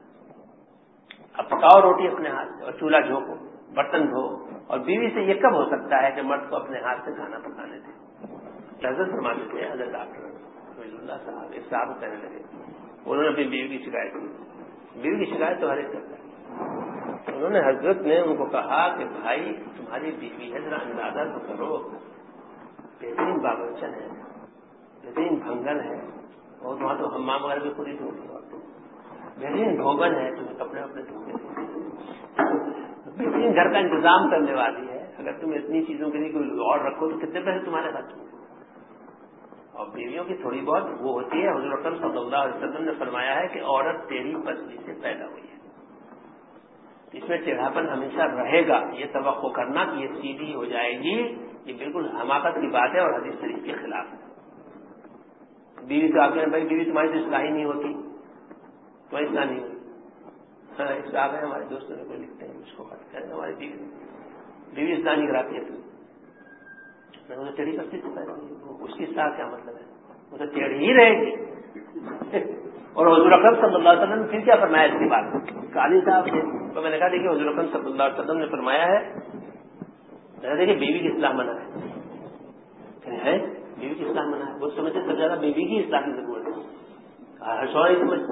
Speaker 1: اب پکاؤ روٹی اپنے ہاتھ سے اور چولہا جھونکو, برتن دھو, اور بیوی سے یہ کب ہو سکتا ہے کہ مرد کو اپنے ہاتھ سے کھانا پکانے دے. حضرت فرماتے تھے حضرت ڈاکٹر رضی اللہ صاحب ایک صاحب کہنے لگے, انہوں نے اپنی بیوی کی شکایت کی. بیوی کی شکایت تو ہر ایک کرتا ہے, انہوں نے حضرت نے ان کو کہا کہ بھائی تمہاری بیوی ہے، ذرا اندازہ تو کرو، بہترین باورچن ہے، بہترین بھنگن ہے، اور وہاں تو حمام وغیرہ بھی پوری دھوتی ہے، بہترین بھوگن ہے، تمہیں کپڑے وپڑے دھوتے، بہترین گھر کا انتظام کرنے والی ہے، اگر تم اتنی چیزوں کے لیے کوئی اور رکھو تو کتنے پیسے تمہارے خرچ ہوں؟ اور بیویوں کی تھوڑی بہت وہ ہوتی ہے. حضور اکرم صلی اللہ علیہ وسلم نے فرمایا ہے کہ عورت تیری پسلی سے پیدا ہوئی ہے، اس میں ٹیڑھاپن ہمیشہ رہے گا. یہ توقع کرنا کہ یہ سیدھی ہو جائے گی یہ بالکل حماقت کی بات ہے اور حدیث شریف کے خلاف ہے. بیوی تو آپ کہیں بھائی بیوی تمہاری تو اصلاح ہی نہیں ہوتی، تمہاری اصلاح نہیں ہوتی. ہاں اصلاح ہے، ہمارے دوستوں نے کوئی لکھتے ہیں اس کو بات کریں ہماری بیوی بیوی اصلاح نہیں کراتی ہے، تو میں ٹیڑھی پسلی سے پیدا ہوئی، اس کی اصلاح کیا مطلب ہے؟ وہ تو ٹیڑھی ہی رہے گی. اور حضور اکرم صلی اللہ علیہ وسلم نے پھر کیا فرمایا اس کی بات قاضی صاحب نے؟ تو میں نے کہا دیکھیے حضور اکرم صلی اللہ علیہ وسلم نے فرمایا ہے، دیکھیے بیوی کی اصلاح منع ہے، بیوی کی اصلاح منع ہے. وہ سمجھتے سب زیادہ بیوی کی اصلاح کی ضرورت ہے، ہر شوہر نہیں سمجھتا.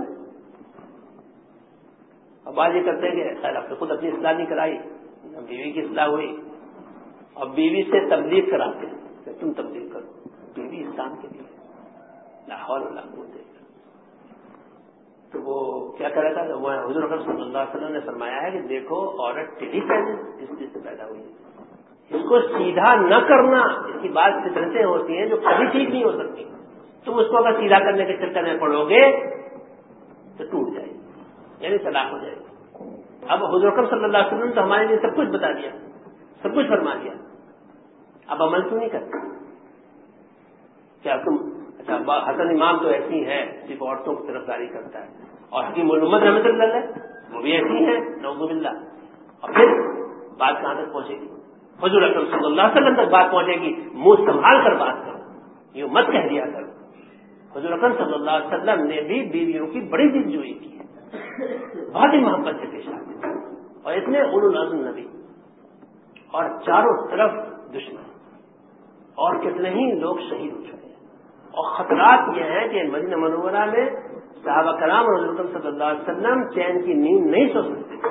Speaker 1: اب آج یہ کرتے ہیں کہ خیر آپ نے خود اپنی اصلاح نہیں کرائی، بیوی کی اصلاح ہوئی، اور بیوی سے تبلیغ کراتے ہیں کہ تم تبلیغ کرو، بیوی اسلام کے لیے لا حول ولا قوت. تو وہ کیا کرا تھا؟ وہ حضور اکرم صلی اللہ علیہ وسلم نے فرمایا ہے کہ دیکھو عورت ٹیڑھی پیدا اس چیز سے پیدا ہوئی ہے، اس کو سیدھا نہ کرنا، اس کی بات فطرتیں ہوتی ہیں جو کبھی ٹھیک نہیں ہو سکتی. تم اس کو اگر سیدھا کرنے کے چکر میں پڑو گے تو ٹوٹ جائے گی، یعنی طلاق ہو جائے گی. اب حضور اکرم صلی اللہ علیہ وسلم نے تو ہمارے لیے سب کچھ بتا دیا، سب کچھ فرما دیا، اب عمل کیوں نہیں کرتے؟ کیا تم اچھا حسن امام تو ایسی ہے صرف عورتوں کی طرفداری کرتا ہے، اور حکیم محمد رحمۃ اللہ علیہ وہ بھی ایسی ہیں نعوذ باللہ. اور پھر بات کہاں تک پہنچے گی؟ حضور اکرم صلی اللہ علیہ وسلم تک بات پہنچے گی. منہ سنبھال کر بات کرو، یوں مت کہہ دیا کرو. حضور اکرم صلی اللہ علیہ وسلم نے بھی بیویوں کی بڑی دلجوئی کی ہے، بہت ہی محبت سے پیش آتے ہیں، اور اتنے اولو العزم نبی، اور چاروں طرف دشمن، اور کتنے ہی لوگ شہید ہو چکے ہیں. اور خطرات یہ ہیں کہ مدینہ منورہ میں صحابہ کرام اور حضور صلی اللہ علیہ وسلم چین کی نیند نہیں سو سکتے،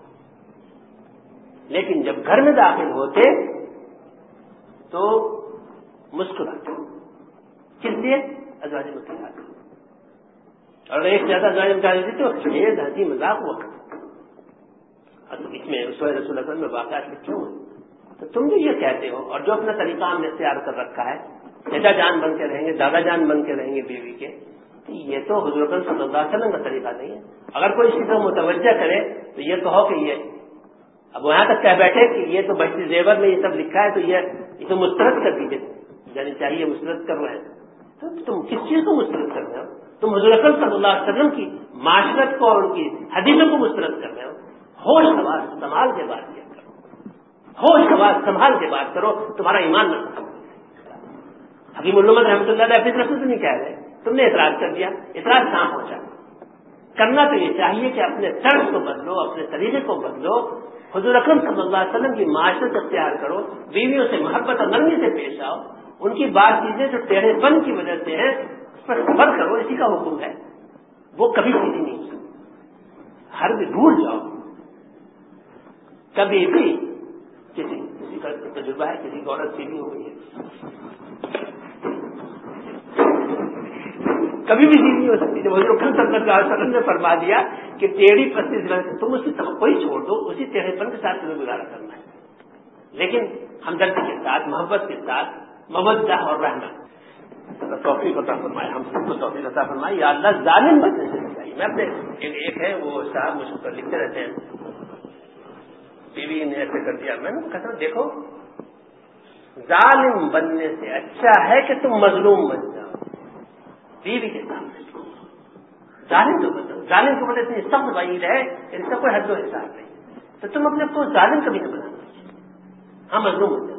Speaker 1: لیکن جب گھر میں داخل ہوتے تو مسکراتے. کس لیے؟ ازواج مطہرات. اور ایک زیادہ ازواج مطہرات تو یہ ہنسی مذاق ہوا اس میں اس وقت رسول اکرم میں واقعات لکھے ہوئے. تو تم جو یہ کہتے ہو اور جو اپنا طریقہ ہم نے اختیار کر رکھا ہے، چچا جان بن کے رہیں گے، دادا جان بن کے رہیں گے بیوی کے، تو یہ تو حضور اکرم صلی اللہ علیہ وسلم کا طریقہ نہیں ہے. اگر کوئی اسی طرح متوجہ کرے تو یہ کہو کہ یہ اب وہاں تک کہہ بیٹھے کہ یہ تو بحث زیور میں یہ سب لکھا ہے تو یہ یہ تو مسترد کر دیجیے، یعنی چاہیے مسترد کر رہے ہیں. تو تم کس چیز کو مسترد کر رہے ہو؟ تم حضور اکرم صلی اللہ علیہ وسلم کی معاشرت کو اور ان کی حدیثوں کو مسترد کر رہے ہو. ہوش حواس سنبھال کے بات کیا کرو، ہوش حواس سنبھال کے بات کرو، تمہارا ایمان نہ ختم. حکیم محمد رحمۃ اللہ علیہ اپنی طرف سے تو نہیں کہہ رہے، تم نے اعتراض کر دیا. اعتراض کہاں پہنچا؟ کرنا تو یہ چاہیے کہ اپنے طرز کو بدلو، اپنے طریقے کو بدلو، حضور اکرم صلی اللہ علیہ وسلم کی معاشرت اختیار کرو، بیویوں سے محبت اور نرمی سے پیش آؤ، ان کی بات چیزیں جو ٹیڑھے پن کی وجہ سے ہیں اس پر صبر کرو. اسی کا حکم ہے، وہ کبھی سیدھی نہیں ہو سکتی. ہر بھی بھول جاؤ. کبھی بھی کسی کسی کا تجربہ ہے کسی کی عورت سیدھی ہو گئی ہے، کبھی بھی سیدھی نہیں ہو سکتی. جب حضور اکرم صلی اللہ علیہ وسلم نے فرما دیا کہ ٹیڑھی پستی سے تم اس کی توقع ہی چھوڑ دو، اسی ٹیڑھے پن کے ساتھ تمہیں گزارا کرنا ہے، لیکن ہمدردی کے ساتھ، محبت کے ساتھ، مودہ اور رحمت. توفیق عطا فرمائے، ہم سب کو توفیق عطا فرمائے. یا اللہ ظالم بننے سے بچائیے. میں اپنے ایک ہے وہ صاحب مجھ پر لکھتے رہتے ہیں، بیوی نے ایسے کر دیا. میں نے کہا تھا دیکھو ظالم بننے سے اچھا ہے کہ تم مظلوم بن جاؤ بیوی کے سامنے. ظالم تو بنو، ظالم کے اوپر اتنی سخت وعید ہے کہ اس کا کوئی حد و حساب نہیں. تو تم اپنے کو ظالم کبھی نہ بنانا، ہاں مظلوم بن جاؤ.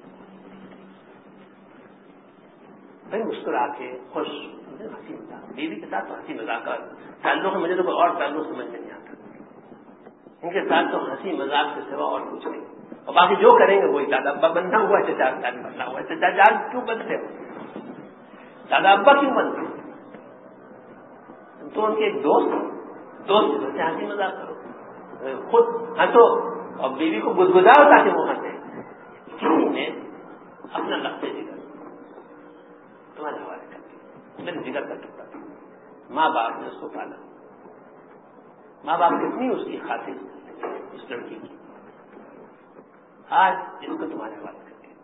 Speaker 1: بھائی مسکرا کے خوش ہنسی مذاق، بیوی کے ساتھ تو ہنسی مذاق کا تعلق ہے. مجھے تو کوئی اور تعلق سمجھ میں نہیں آتا. ان کے ساتھ تو ہنسی مذاق کے سوا اور کچھ نہیں. اور باقی جو کریں گے وہی دادا ابا بننا ہوا، چچا جان بننا ہوا. چچا جان کیوں بنتے ہو؟ دادا ابا کیوں بنتے ہو؟ تو ان کے ایک دوست دوست سے ہنسی مذاق کرو. خود ہنسو اور بیوی کو گدگداؤ تاکہ وہ ہنسے. کسی نے اپنا لفظ جگر تمہارے حوالے کر دیا، میرے جگر کا ٹکڑا تھا، ماں باپ نے اس کو پالا، ماں باپ کتنی اس کی خاطر اس لڑکی کی، آج اس کو تمہارے حوالے کر دیا.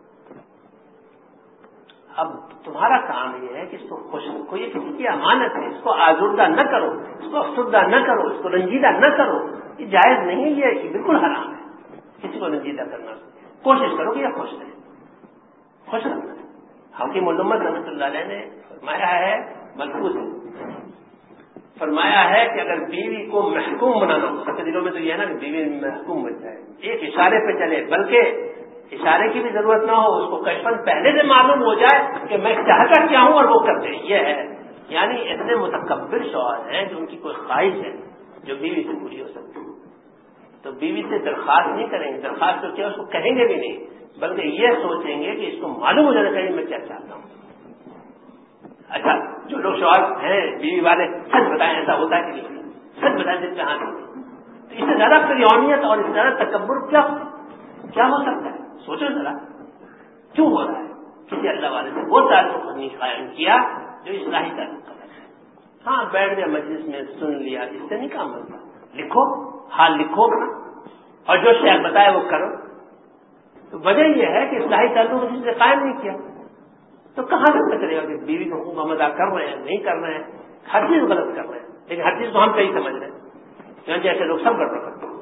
Speaker 1: اب تمہارا کام یہ ہے کہ اس کو خوش رکھو، یہ کسی کی امانت ہے، اس کو آزردہ نہ کرو، اس کو افسردہ نہ کرو، اس کو رنجیدہ نہ کرو. یہ جائز نہیں، یہ بالکل حرام ہے کسی کو رنجیدہ کرنا. کوشش کرو کہ یہ خوش رہے، خوش رکھنا. حکیم علامت رحمۃ اللہ علیہ نے فرمایا ہے، ملفوظ ہے، فرمایا ہے کہ اگر بیوی کو محکوم بنانا ہو، سب دنوں میں تو یہ ہے نا کہ بیوی محکوم بن جائے، ایک اشارے پہ چلے، بلکہ اشارے کی بھی ضرورت نہ ہو، اس کو کشفن پہلے سے معلوم ہو جائے کہ میں چاہتا کیا ہوں اور وہ کرتے ہیں. یہ ہے یعنی اتنے متکبر شوہر ہیں کہ ان کی کوئی خواہش ہے جو بیوی سے پوری ہو سکتی، تو بیوی سے درخواست نہیں کریں گے، درخواست تو کیا اس کو کہیں گے بھی نہیں، بلکہ یہ سوچیں گے کہ اس کو معلوم ہو جانا چاہیے میں کیا چاہتا ہوں. اچھا جو لوگ شوہر ہیں بیوی والے، سچ بتائیں ایسا ہوتا ہے کہ نہیں، سچ بتائیں جن کے ہاتھ میں، تو اس سے زیادہ فریونیت اور اس سے زیادہ تکبر کیا کیا ہو سکتا ہے؟ سوچو ذرا کیوں ہو رہا ہے. کسی اللہ والے سے وہ تعلق نہیں قائم کیا جو اصلاحی تعلق کرنا ہے. ہاں بیٹھ گیا مجلس میں سن لیا، اس سے نہیں کام بنتا. لکھو، حال لکھو اپنا، اور جو شیخ بتائے وہ کرو. تو وجہ یہ ہے کہ اصلاحی تعلق کسی سے قائم نہیں کیا، تو کہاں سے پتہ چلے گا کہ بیوی کو حقوق ادا کر رہے ہیں نہیں کر رہے ہیں. ہر چیز غلط کر رہے ہیں، لیکن ہر چیز کو ہم صحیح سمجھ رہے ہیں، جیسے لوگ سب گڑبڑ کرتے ہیں.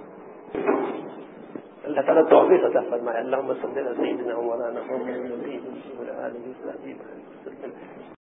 Speaker 1: اللہ تعالیٰ توفیق عطا فرمائے. اللہم صلی علی سیدنا مولانا محمد